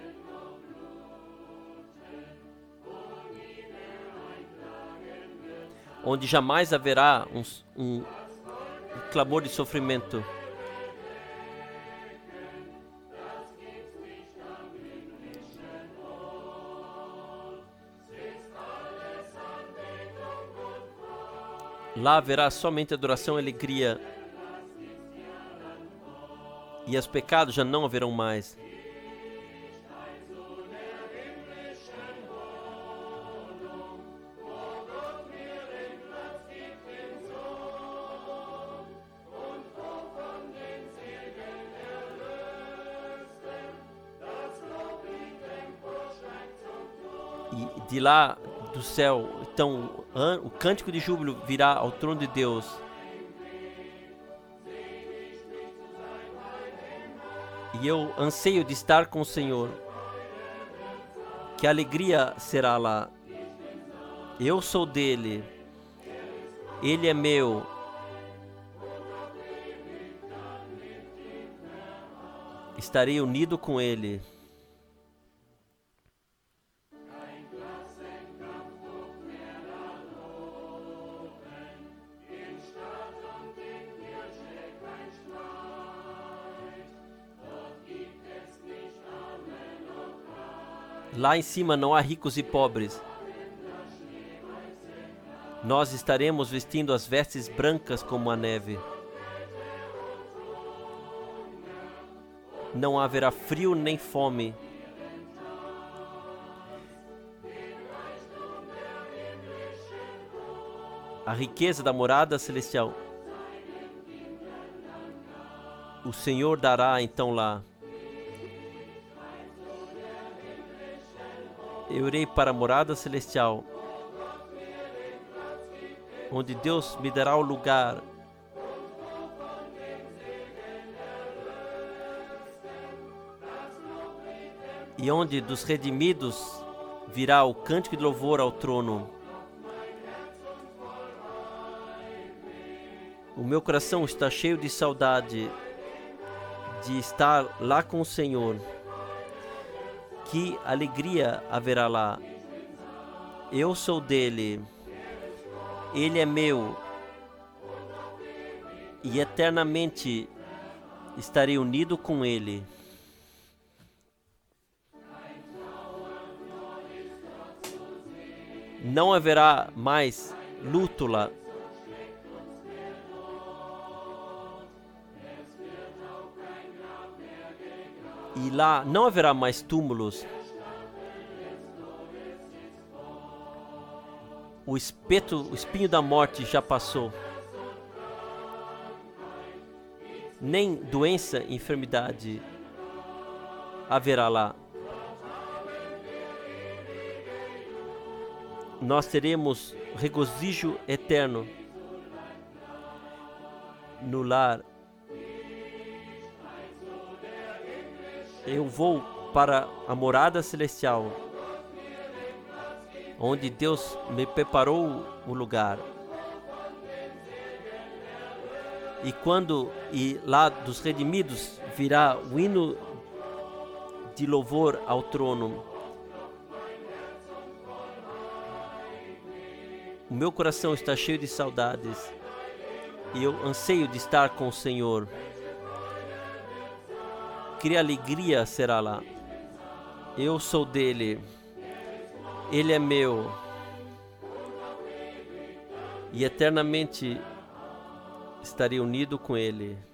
onde jamais haverá um clamor de sofrimento. Lá haverá somente adoração e alegria. E os pecados já não haverão mais. E de lá, do céu. Então, o cântico de júbilo virá ao trono de Deus. E eu anseio de estar com o Senhor. Que alegria será lá. Eu sou dele. Ele é meu. Estarei unido com ele. Lá em cima não há ricos e pobres. Nós estaremos vestindo as vestes brancas como a neve. Não haverá frio nem fome. A riqueza da morada celestial. O Senhor dará então lá. Eu irei para a morada celestial, onde Deus me dará o lugar. E onde dos redimidos virá o cântico de louvor ao trono. O meu coração está cheio de saudade de estar lá com o Senhor. Que alegria haverá lá. Eu sou dele. Ele é meu. E eternamente estarei unido com ele. Não haverá mais luto lá. E lá não haverá mais túmulos. O espinho da morte já passou. Nem doença e enfermidade haverá lá. Nós teremos regozijo eterno no lar. Eu vou para a morada celestial, onde Deus me preparou o lugar. E lá dos redimidos virá o hino de louvor ao trono. O meu coração está cheio de saudades e eu anseio de estar com o Senhor. Que alegria será lá. Eu sou dele. Ele é meu. E eternamente estarei unido com ele.